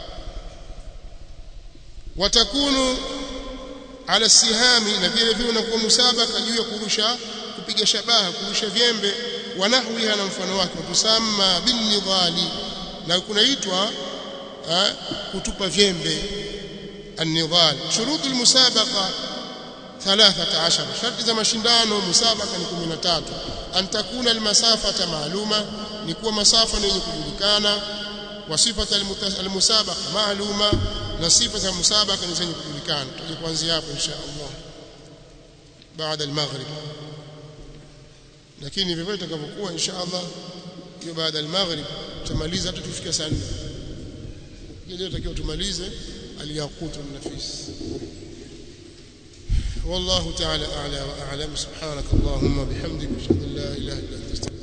Watakunu ala sihami, na vile vile unakuwa musabaka juu ya kurusha, kupiga shabaha, kurusha vyembe. wanahwiha na mfano wake tusamma bin nidhali na kunaitwa kutupa vyembe an-nidhal shurutu al-musabaqa ثلاثة عشر شرط za mashindano musabaka ni kumi na tatu an takuna al-masafata ma'luma ni kuwa masafa ni yenye kujulikana wa sifata al-musabaqa ma'luma na sifa za musabaka ni zenye kujulikana tuje kuanzia hapo insha Allah baada al-maghrib lakini vivyo itakavyokuwa insha Allah hiyo baada al-maghrib tutamaliza hata tufike saa nne ile tutakiwa tumalize al-yaqut an-nafis والله تعالى أعلى وأعلم سبحانك اللهم وبحمدك أشهد أن لا إله إلا أنت